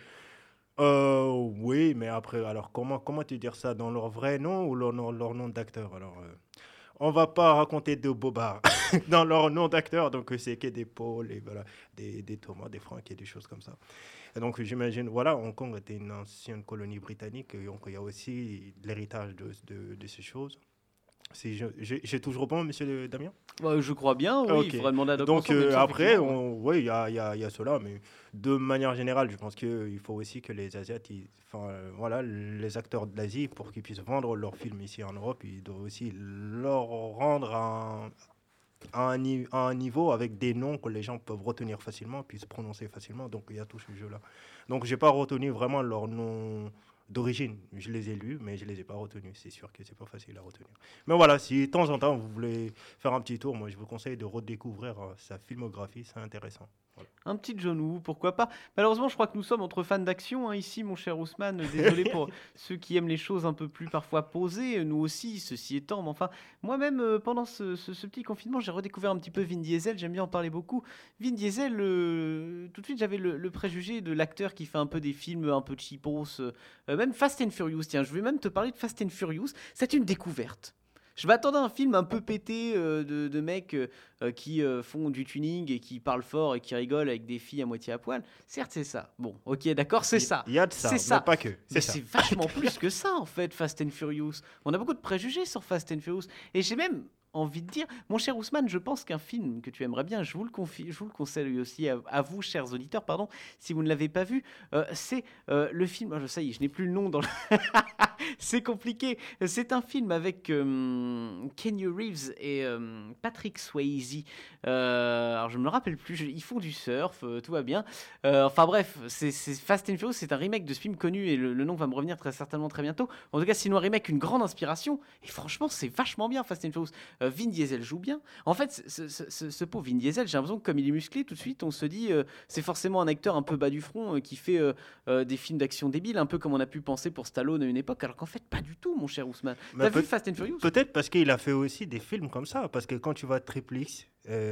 Oui, mais après, alors comment te dire ça? Dans leur vrai nom ou leur nom d'acteur? Alors, on va pas raconter de bobards dans leur nom d'acteur, donc c'est que des Paul et voilà, des Thomas, des Franck et des choses comme ça. Et donc j'imagine, voilà, Hong Kong était une ancienne colonie britannique, et donc il y a aussi l'héritage de ces choses. Si j'ai toujours bon, monsieur Damien? Je crois bien, oui, Ok. il faudrait demander à Doc Donc Manson, même si après, effectivement, oui, il y a cela, mais de manière générale, je pense qu'il faut aussi que les Asiates, voilà, les acteurs de l'Asie, pour qu'ils puissent vendre leurs films ici en Europe, ils doivent aussi leur rendre à un niveau avec des noms que les gens peuvent retenir facilement, puissent prononcer facilement. Donc il y a tout ce jeu-là. Donc j'ai pas retenu vraiment leurs noms d'origine. Je les ai lus, mais je les ai pas retenus. C'est sûr que c'est pas facile à retenir. Mais voilà, si de temps en temps vous voulez faire un petit tour, moi je vous conseille de redécouvrir sa filmographie, c'est intéressant. Voilà. un petit John Woo, pourquoi pas. Malheureusement, je crois que nous sommes entre fans d'action ici, mon cher Ousmane. Désolé pour ceux qui aiment les choses un peu plus parfois posées. Nous aussi, ceci étant. Mais enfin, moi-même, pendant ce petit confinement, j'ai redécouvert un petit peu Vin Diesel. J'aime bien en parler beaucoup. Vin Diesel, tout de suite, j'avais le préjugé de l'acteur qui fait un peu des films un peu cheapos. Même Fast and Furious. Tiens, je vais même te parler de Fast and Furious. C'est une découverte. Je m'attendais à un film un peu pété de mecs qui font du tuning et qui parlent fort et qui rigolent avec des filles à moitié à poil. Certes, c'est ça. Bon, ok, d'accord, c'est ça. Il y a de ça, C'est mais ça. pas que. Mais c'est vachement plus que ça, en fait, Fast and Furious. On a beaucoup de préjugés sur Fast and Furious. Et j'ai même envie de dire, mon cher Ousmane, je pense qu'un film que tu aimerais bien, je vous le conseille aussi à vous, chers auditeurs, pardon, si vous ne l'avez pas vu, c'est le film, ça y est, je n'ai plus le nom dans le... C'est compliqué. C'est un film avec Keanu Reeves et Patrick Swayze. Alors je me le rappelle plus. Ils font du surf, tout va bien. Enfin bref, c'est Fast and Furious. C'est un remake de ce film connu et le nom va me revenir très certainement très bientôt. En tout cas, sinon un remake, une grande inspiration. Et franchement, c'est vachement bien Fast and Furious. Vin Diesel joue bien. En fait, ce pauvre Vin Diesel, j'ai l'impression que comme il est musclé, tout de suite, on se dit c'est forcément un acteur un peu bas du front qui fait des films d'action débiles, un peu comme on a pu penser pour Stallone à une époque. Alors qu'en fait, pas du tout, mon cher Ousmane. T'as vu Fast and Furious? Peut-être parce qu'il a fait aussi des films comme ça. Parce que quand tu vas Triple X,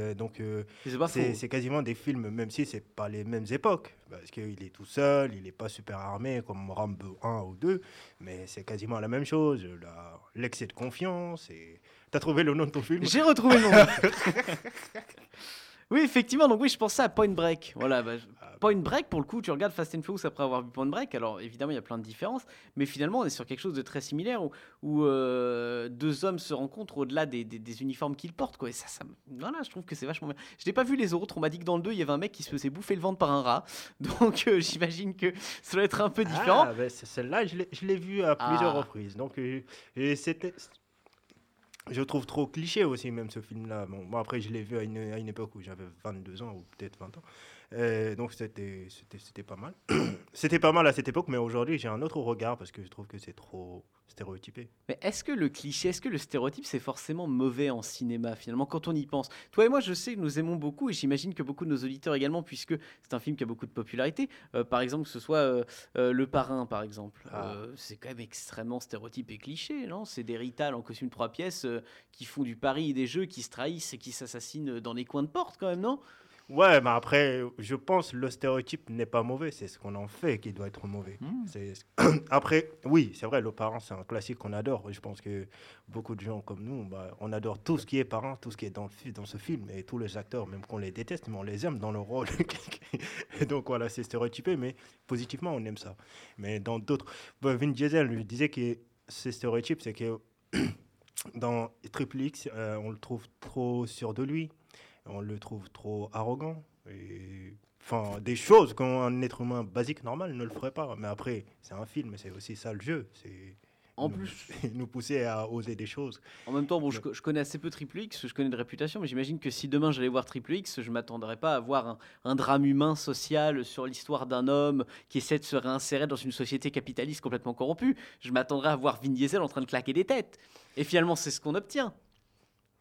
c'est quasiment des films, même si c'est pas les mêmes époques. Parce qu'il est tout seul, il n'est pas super armé comme Rambo 1 ou 2. Mais c'est quasiment la même chose. L'excès de confiance. T'as trouvé le nom de ton film? J'ai retrouvé le nom. Oui, effectivement, donc oui, je pensais à Point Break. Voilà, Point Break, pour le coup, tu regardes Fast and Furious après avoir vu Point Break, alors évidemment, il y a plein de différences, mais finalement, on est sur quelque chose de très similaire où deux hommes se rencontrent au-delà des uniformes qu'ils portent, quoi. Et voilà, je trouve que c'est vachement bien. Je n'ai pas vu les autres, on m'a dit que dans le 2, il y avait un mec qui se faisait bouffer le ventre par un rat, donc j'imagine que ça doit être un peu différent. Ah, celle-là, je l'ai vu à plusieurs reprises, donc c'était... Je trouve trop cliché aussi, même ce film-là. Bon, après, je l'ai vu à une époque où j'avais 22 ans, ou peut-être 20 ans. Donc, c'était pas mal. C'était pas mal à cette époque, mais aujourd'hui, j'ai un autre regard parce que je trouve que c'est trop stéréotypé. Mais est-ce que le cliché, est-ce que le stéréotype, c'est forcément mauvais en cinéma, finalement, quand on y pense? Toi et moi, je sais que nous aimons beaucoup, et j'imagine que beaucoup de nos auditeurs également, puisque c'est un film qui a beaucoup de popularité. Par exemple, que ce soit Le Parrain, par exemple. C'est quand même extrêmement stéréotype et cliché, non? C'est des ritals en costume 3 pièces qui font du pari et des jeux, qui se trahissent et qui s'assassinent dans les coins de porte, quand même, non? Ouais, mais après, je pense que le stéréotype n'est pas mauvais, c'est ce qu'on en fait qui doit être mauvais. Après, oui, c'est vrai, Le Parrain, c'est un classique qu'on adore. Je pense que beaucoup de gens comme nous, on adore tout ce qui est Parrain, tout ce qui est dans ce film, et tous les acteurs, même qu'on les déteste, mais on les aime dans leur rôle. Et donc voilà, c'est stéréotypé, mais positivement, on aime ça. Mais dans d'autres... Vin Diesel, je disais que c'est stéréotype, c'est que dans Triple X, on le trouve trop sûr de lui. On le trouve trop arrogant. Enfin, des choses qu'un être humain basique, normal, ne le ferait pas. Mais après, c'est un film, c'est aussi ça le jeu. C'est nous pousser à oser des choses. En même temps, bon, je connais assez peu Triple X, je connais de réputation, mais j'imagine que si demain j'allais voir Triple X, je ne m'attendrais pas à voir un drame humain, social, sur l'histoire d'un homme qui essaie de se réinsérer dans une société capitaliste complètement corrompue. Je m'attendrais à voir Vin Diesel en train de claquer des têtes. Et finalement, c'est ce qu'on obtient.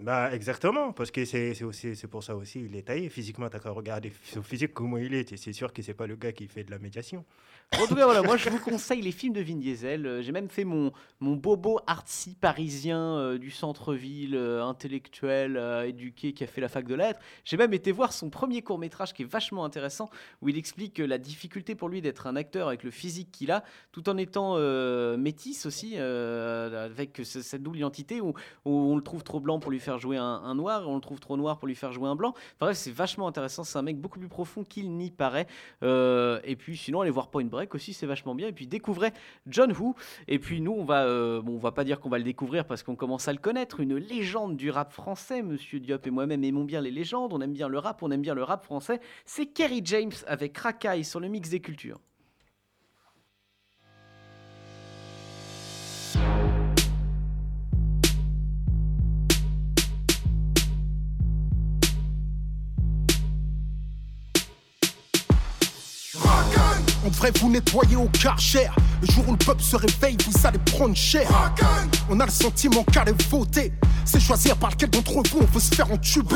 Bah exactement, parce que c'est pour ça aussi il est taillé. Physiquement, t'as qu'à regarder son physique, comment il est. Et c'est sûr que c'est pas le gars qui fait de la médiation. En tout cas, voilà, moi je vous conseille les films de Vin Diesel. J'ai même fait mon bobo artsy parisien du centre-ville, intellectuel, éduqué, qui a fait la fac de lettres. J'ai même été voir son premier court-métrage qui est vachement intéressant, où il explique la difficulté pour lui d'être un acteur avec le physique qu'il a, tout en étant métis aussi, avec cette double identité où on le trouve trop blanc pour lui faire jouer un noir, et on le trouve trop noir pour lui faire jouer un blanc. Enfin bref, c'est vachement intéressant. C'est un mec beaucoup plus profond qu'il n'y paraît. Et puis sinon, allez voir Point Break aussi, c'est vachement bien. Et puis découvrez John Woo. Et puis nous, on va pas dire qu'on va le découvrir parce qu'on commence à le connaître, une légende du rap français. Monsieur Diop et moi-même aimons bien les légendes, on aime bien le rap, on aime bien le rap français. C'est Kerry James avec Racaille sur le Mix des Cultures. En vrai, vous nettoyez au Karcher. Le jour où le peuple se réveille, vous allez prendre cher. On a le sentiment qu'aller voter, c'est choisir par lequel d'entre vous on veut se faire entuber.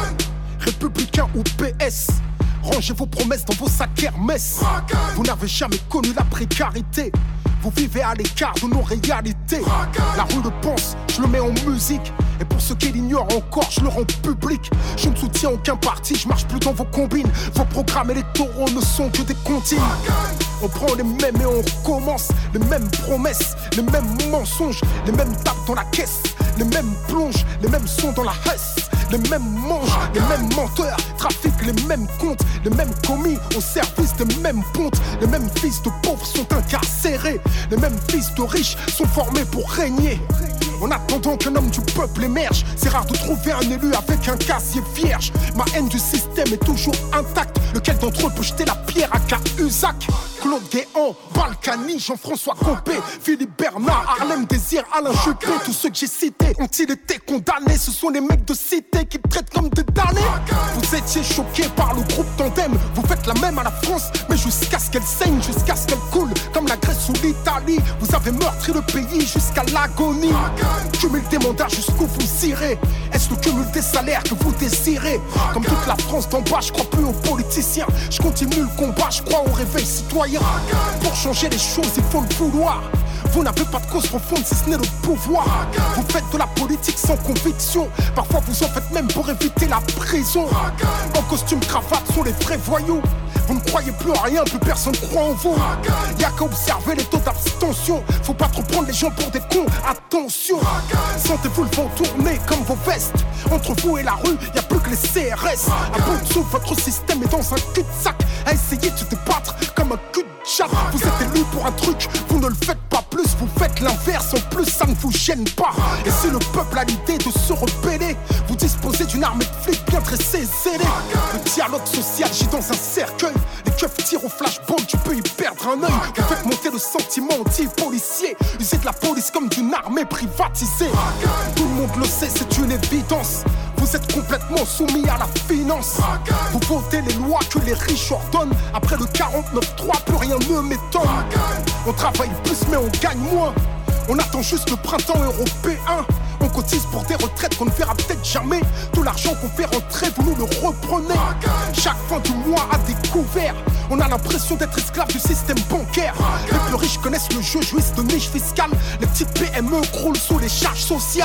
Républicain ou PS, rangez vos promesses dans vos sacs Hermès. Vous n'avez jamais connu la précarité, vous vivez à l'écart de nos réalités. La rue le pense, je le mets en musique. Et pour ceux qui l'ignorent encore, je le rends public. Je ne soutiens aucun parti, je marche plus dans vos combines. Vos programmes électoraux ne sont que des comptines. On prend les mêmes et on recommence. Les mêmes promesses, les mêmes mensonges, les mêmes tapes dans la caisse, les mêmes plonges, les mêmes sons dans la hesse. Les mêmes manges, les mêmes menteurs, trafiquent les mêmes comptes, les mêmes commis au service des mêmes pontes. Les mêmes fils de pauvres sont incarcérés, les mêmes fils de riches sont formés pour régner. En attendant qu'un homme du peuple émerge, c'est rare de trouver un élu avec un casier vierge. Ma haine du système est toujours intacte. Lequel d'entre eux peut jeter la pierre à Cahuzac? Claude Guéant, Balkany, Jean-François Copé, Philippe Bernard, Harlem Désir, Alain Juppé. Tous ceux que j'ai cités ont-ils été condamnés? Ce sont les mecs de cité qui traitent comme des damnés. Vous étiez choqués par le groupe Tandem. Vous faites la même à la France, mais jusqu'à ce qu'elle saigne, jusqu'à ce qu'elle coule, comme la Grèce ou l'Italie. Vous avez meurtri le pays jusqu'à l'agonie. Cumul des mandats jusqu'où vous irez. Est-ce le cumul des salaires que vous désirez? Comme toute la France d'en bas, je crois plus aux politiciens. Je continue le combat, je crois au réveil citoyen. Pour changer les choses, il faut le vouloir. Vous n'avez pas de cause profonde si ce n'est le pouvoir. Vous faites de la politique sans conviction. Parfois vous en faites même pour éviter la prison. En costume cravate sont les vrais voyous. Vous ne croyez plus en rien, plus personne croit en vous. Y'a qu'à observer les taux d'abstention. Faut pas trop prendre les gens pour des cons, attention. Sentez-vous le vent tourner comme vos vestes. Entre vous et la rue, y'a plus que les CRS. À bout de souffle, votre système est dans un cul-de-sac. À essayer de se débattre comme un cul de chat. Vous êtes élu pour un truc, vous ne le faites pas plus. Vous faites l'inverse, en plus ça ne vous gêne pas. Et si le peuple a l'idée de se rebeller, vous disposez d'une armée de flics bien dressée, zélée. Le dialogue social gît dans un cercueil. Les keufs tirent au flashball, tu peux y perdre un œil. Vous faites monter le sentiment anti-policier. Usez de la police comme d'une armée privatisée. Tout le monde le sait, c'est une évidence. Vous êtes complètement soumis à la finance. Vous votez les lois que les riches ordonnent. Après le 49-3, plus rien ne m'étonne. On travaille plus mais on gagne moins. On attend juste le printemps européen. On cotise pour des retraites qu'on ne verra peut-être jamais. Tout l'argent qu'on fait rentrer, vous nous le reprenez. Chaque fin du mois à découvert, on a l'impression d'être esclave du système bancaire. Les plus riches connaissent le jeu, jouissent de niches fiscales. Les petites PME croulent sous les charges sociales.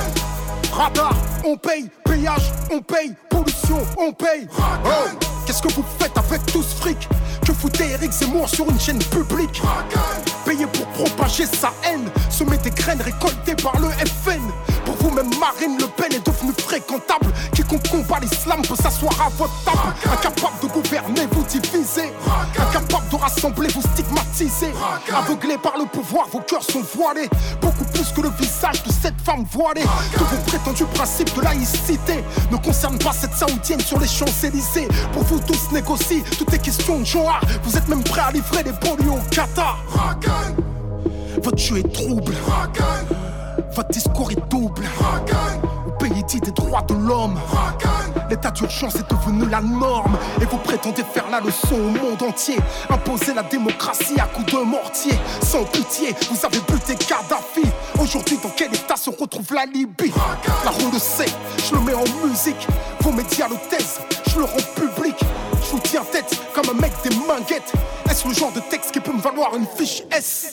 Radar, on paye, péage, on paye, pollution, on paye. Oh, qu'est-ce que vous faites avec tout ce fric? Que foutait Eric Zemmour sur une chaîne publique? Payé pour propager sa haine, semer des graines récoltées par le FN. Pour vous même Marine Le Pen est devenue fréquentable. Quiconque combat l'islam peut s'asseoir à votre table. Incapable de gouverner, vous divisez. Incapable de rassembler, vous stigmatisez. Aveuglés par le pouvoir, vos cœurs sont voilés. Beaucoup plus que le visage de cette femme voilée. Tous vos prétendus principes de laïcité ne concernent pas cette saoudienne sur les Champs-Élysées. Pour vous tous négocie, tout est question de genre. Vous êtes même prêts à livrer des polluants au Qatar. Votre jeu est trouble. Votre discours est double. Au pays dit des droits de l'homme, l'état d'urgence est devenu la norme. Et vous prétendez faire la leçon au monde entier. Imposer la démocratie à coups de mortier. Sans pitié, vous avez buté Kadhafi. Aujourd'hui, dans quel état se retrouve v'la Libye. La roue le sait, je le mets en musique. Vos médias le taisent, je le rends public. Je vous tiens tête comme un mec des manguettes. Est-ce le genre de texte qui peut me valoir une fiche S?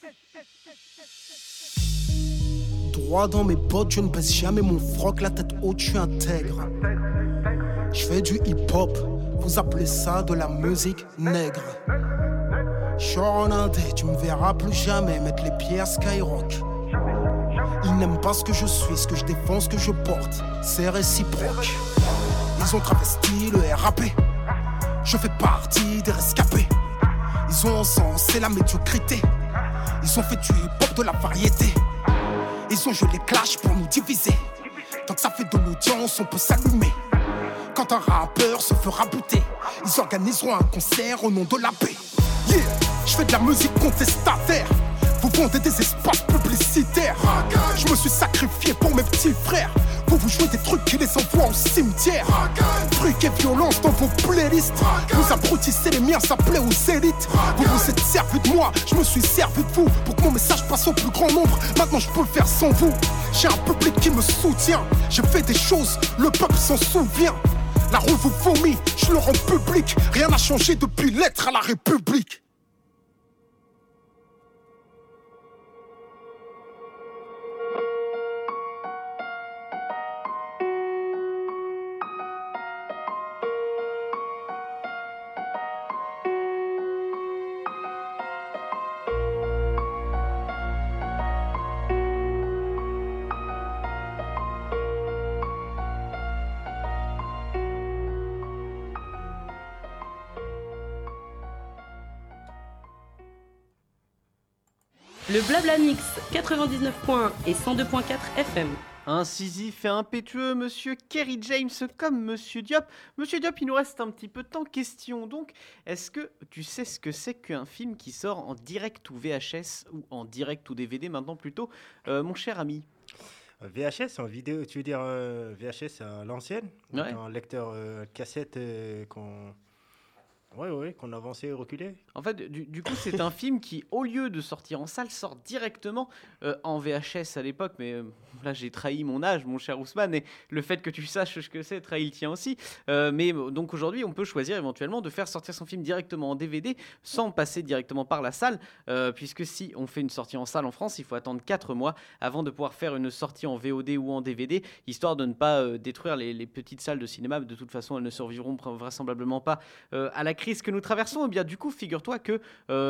Droit dans mes bottes, je ne baisse jamais mon froc. La tête haute, je suis intègre. Je fais du hip-hop, vous appelez ça de la musique nègre. J'suis en indé, tu me verras plus jamais mettre les pieds à Skyrock. Ils n'aiment pas ce que je suis, ce que je défends, ce que je porte. C'est réciproque. Ils ont travesti le RAP. Je fais partie des rescapés. Ils ont encensé la médiocrité. Ils ont fait du hip-hop de la variété. Ils ont joué les clashs pour nous diviser. Tant que ça fait de l'audience, on peut s'allumer. Quand un rappeur se fera buter, ils organiseront un concert au nom de la paix. Yeah, je fais de la musique contestataire. Vous vendez des espaces publicitaires. Je me suis sacrifié pour mes petits frères. Vous jouez des trucs qui les envoient au cimetière. Trucs et violence dans vos playlists. Vous abrutissez les miens, ça plaît aux élites. Vous vous êtes servi de moi, je me suis servi de vous. Pour que mon message passe au plus grand nombre. Maintenant je peux le faire sans vous. J'ai un public qui me soutient. J'ai fait des choses, le peuple s'en souvient. La rue vous vomit, je le rends public. Rien n'a changé depuis l'être à la République. Le Blabla Mix, 99.1 et 102.4 FM. Incisif et impétueux, monsieur Kerry James comme monsieur Diop. Monsieur Diop, il nous reste un petit peu de temps. Question donc, est-ce que tu sais ce que c'est qu'un film qui sort en direct ou VHS ou en direct ou DVD maintenant plutôt, mon cher ami? VHS en vidéo, tu veux dire VHS à l'ancienne, ouais. Un lecteur cassette qu'on avançait et reculait. En fait, du coup, c'est un film qui, au lieu de sortir en salle, sort directement en VHS à l'époque. Mais là, j'ai trahi mon âge, mon cher Ousmane. Et le fait que tu saches ce que c'est, trahi le tien aussi. Mais donc aujourd'hui, on peut choisir éventuellement de faire sortir son film directement en DVD sans passer directement par la salle. Puisque si on fait une sortie en salle en France, il faut attendre 4 mois avant de pouvoir faire une sortie en VOD ou en DVD, histoire de ne pas détruire les petites salles de cinéma. De toute façon, elles ne survivront vraisemblablement pas à la crise que nous traversons. Et bien du coup, figure-toi que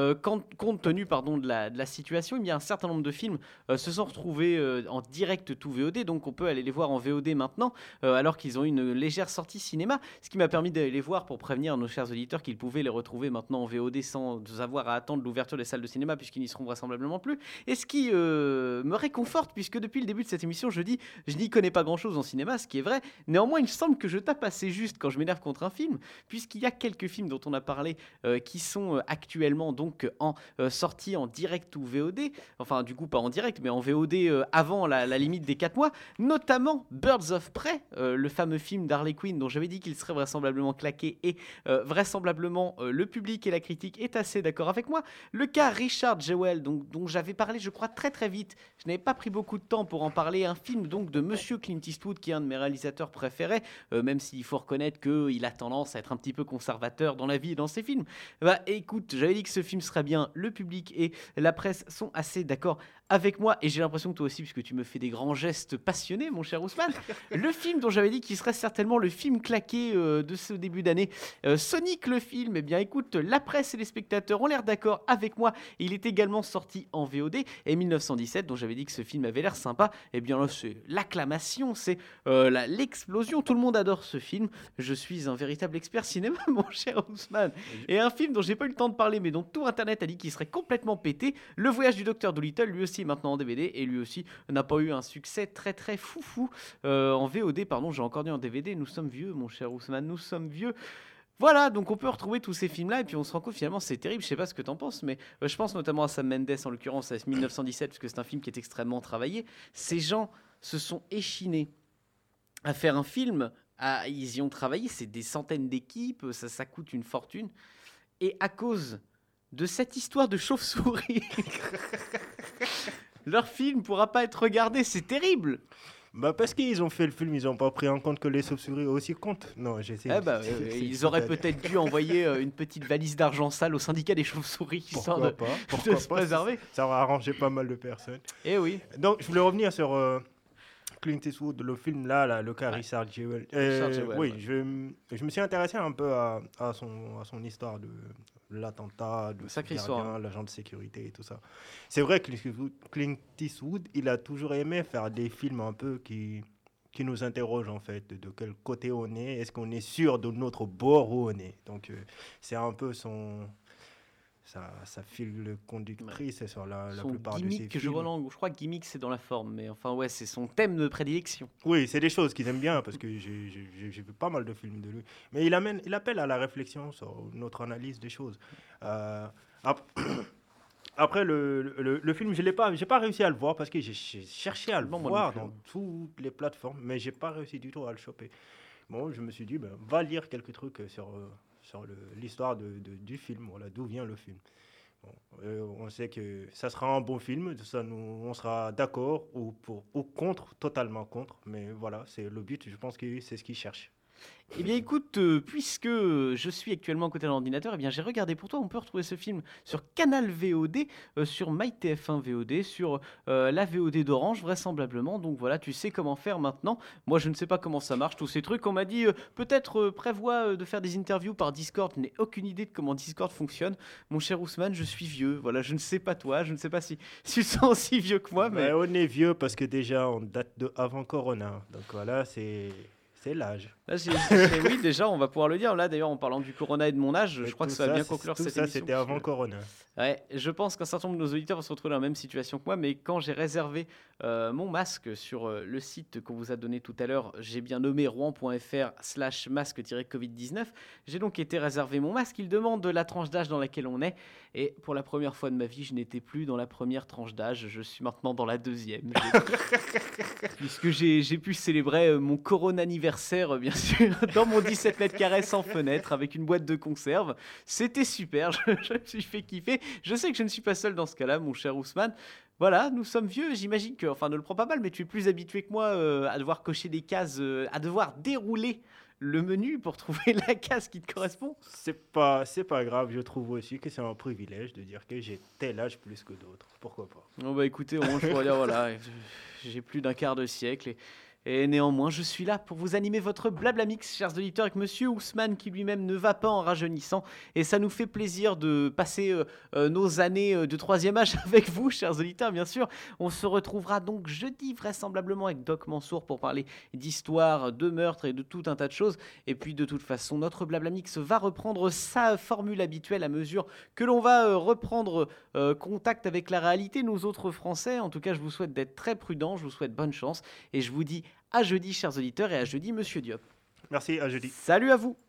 compte tenu de la situation, il y a un certain nombre de films se sont retrouvés en direct tout VOD, donc on peut aller les voir en VOD maintenant alors qu'ils ont une légère sortie cinéma, ce qui m'a permis d'aller les voir pour prévenir nos chers auditeurs qu'ils pouvaient les retrouver maintenant en VOD sans avoir à attendre l'ouverture des salles de cinéma puisqu'ils n'y seront vraisemblablement plus, et ce qui me réconforte puisque depuis le début de cette émission je dis je n'y connais pas grand chose en cinéma, ce qui est vrai. Néanmoins il semble que je tape assez juste quand je m'énerve contre un film, puisqu'il y a quelques films dont on a parlé qui sont actuellement donc en sortie en direct ou VOD, enfin du coup pas en direct mais en VOD avant la limite des 4 mois, notamment Birds of Prey, le fameux film d'Harley Quinn dont j'avais dit qu'il serait vraisemblablement claqué, et vraisemblablement le public et la critique est assez d'accord avec moi. Le cas Richard Jewell, dont j'avais parlé je crois très très vite, je n'avais pas pris beaucoup de temps pour en parler, un film donc de monsieur Clint Eastwood qui est un de mes réalisateurs préférés, même s'il faut reconnaître qu'il a tendance à être un petit peu conservateur dans la vie et dans ses films. Bah écoute, j'avais dit que ce film serait bien, le public et la presse sont assez d'accord avec moi, et j'ai l'impression que toi aussi, puisque tu me fais des grands gestes passionnés, mon cher Ousmane. Le film dont j'avais dit qu'il serait certainement le film claqué de ce début d'année, Sonic le film, eh bien écoute, la presse et les spectateurs ont l'air d'accord avec moi, et il est également sorti en VOD, et 1917, dont j'avais dit que ce film avait l'air sympa, eh bien là c'est l'acclamation, c'est l'explosion, tout le monde adore ce film, je suis un véritable expert cinéma, mon cher Ousmane. Et un film dont j'ai pas eu le temps de parler, mais dont tout internet a dit qu'il serait complètement pété, Le Voyage du Docteur Dolittle, lui aussi maintenant en DVD, et lui aussi n'a pas eu un succès très très foufou en VOD, pardon, j'ai encore dit en DVD. Nous sommes vieux, mon cher Ousmane, nous sommes vieux. Voilà, donc on peut retrouver tous ces films-là, et puis on se rend compte finalement c'est terrible, je sais pas ce que t'en penses, mais je pense notamment à Sam Mendes, en l'occurrence à 1917, parce que c'est un film qui est extrêmement travaillé. Ces gens se sont échinés à faire un film, ils y ont travaillé, c'est des centaines d'équipes, ça coûte une fortune, et à cause de cette histoire de chauve-souris Leur film pourra pas être regardé, c'est terrible. Bah parce qu'ils ont fait le film, ils n'ont pas pris en compte que les chauves-souris aussi comptent. Non, j'essaie. Ils auraient peut-être dû envoyer une petite valise d'argent sale au syndicat des chauves-souris, histoire de se préserver. Ça va arranger pas mal de personnes. Eh oui. Donc, je voulais revenir sur Clint Eastwood, le film là, le cas Richard Jewell. Oui, je me suis intéressé un peu à son histoire de l'attentat, de sacrée histoire, l'agent de sécurité et tout ça. C'est vrai que Clint Eastwood, il a toujours aimé faire des films un peu qui nous interrogent en fait, de quel côté on est, est-ce qu'on est sûr de notre bord où on est. Donc c'est un peu sa file conductrice sur la plupart de ses films. Je crois que gimmick c'est dans la forme, mais enfin ouais, c'est son thème de prédilection. Oui, c'est des choses qu'il aime bien parce que j'ai vu pas mal de films de lui. Mais il appelle à la réflexion sur notre analyse des choses. Après le film, j'ai pas réussi à le voir parce que j'ai cherché à le voir dans toutes les plateformes, mais j'ai pas réussi du tout à le choper. Bon, je me suis dit, va lire quelques trucs sur l'histoire du film, voilà, d'où vient le film. Bon, on sait que ça sera un bon film, on sera d'accord ou contre, totalement contre, mais voilà, c'est le but, je pense que c'est ce qu'ils cherchent. Eh bien écoute, puisque je suis actuellement à côté de l'ordinateur, eh bien j'ai regardé pour toi, on peut retrouver ce film sur Canal VOD, sur MyTF1 VOD, sur la VOD d'Orange vraisemblablement, donc voilà, tu sais comment faire maintenant. Moi je ne sais pas comment ça marche, tous ces trucs, on m'a dit peut-être prévois de faire des interviews par Discord, je n'ai aucune idée de comment Discord fonctionne. Mon cher Ousmane, je suis vieux, voilà, je ne sais pas toi, je ne sais pas si tu te sens aussi vieux que moi, mais... on est vieux parce que déjà on date de avant Corona, donc voilà, c'est l'âge. Là, oui, déjà, on va pouvoir le dire. Là, d'ailleurs, en parlant du Corona et de mon âge, je crois que ça va bien conclure cette émission. Tout ça, c'était avant Corona. Ouais, je pense qu'un certain nombre de nos auditeurs vont se retrouver dans la même situation que moi, mais quand j'ai réservé mon masque sur le site qu'on vous a donné tout à l'heure, j'ai bien nommé rouen.fr/masque-covid-19, j'ai donc été réserver mon masque. Il demande la tranche d'âge dans laquelle on est, et pour la première fois de ma vie, je n'étais plus dans la première tranche d'âge, je suis maintenant dans la deuxième. Puisque j'ai pu célébrer mon Corona-anniversaire, bien sûr, dans mon 17 mètres carrés sans fenêtre, avec une boîte de conserve. C'était super, je me suis fait kiffer. Je sais que je ne suis pas seul dans ce cas-là, mon cher Ousmane. Voilà, nous sommes vieux, j'imagine que, enfin ne le prends pas mal, mais tu es plus habitué que moi à devoir cocher des cases, à devoir dérouler le menu pour trouver la case qui te correspond. C'est pas grave, je trouve aussi que c'est un privilège de dire que j'ai tel âge plus que d'autres. Pourquoi pas? Oh bah écoutez, je pourrais dire, voilà, j'ai plus d'un quart de siècle et néanmoins, je suis là pour vous animer votre Blabla Mix, chers auditeurs, avec Monsieur Ousmane qui lui-même ne va pas en rajeunissant. Et ça nous fait plaisir de passer nos années de troisième âge avec vous, chers auditeurs, bien sûr. On se retrouvera donc jeudi, vraisemblablement, avec Doc Mansour pour parler d'histoire, de meurtre et de tout un tas de choses. Et puis, de toute façon, notre Blabla Mix va reprendre sa formule habituelle à mesure que l'on va reprendre contact avec la réalité. Nous autres Français, en tout cas, je vous souhaite d'être très prudents, je vous souhaite bonne chance. Et je vous dis à jeudi, chers auditeurs, et à jeudi, Monsieur Diop. Merci, à jeudi. Salut à vous.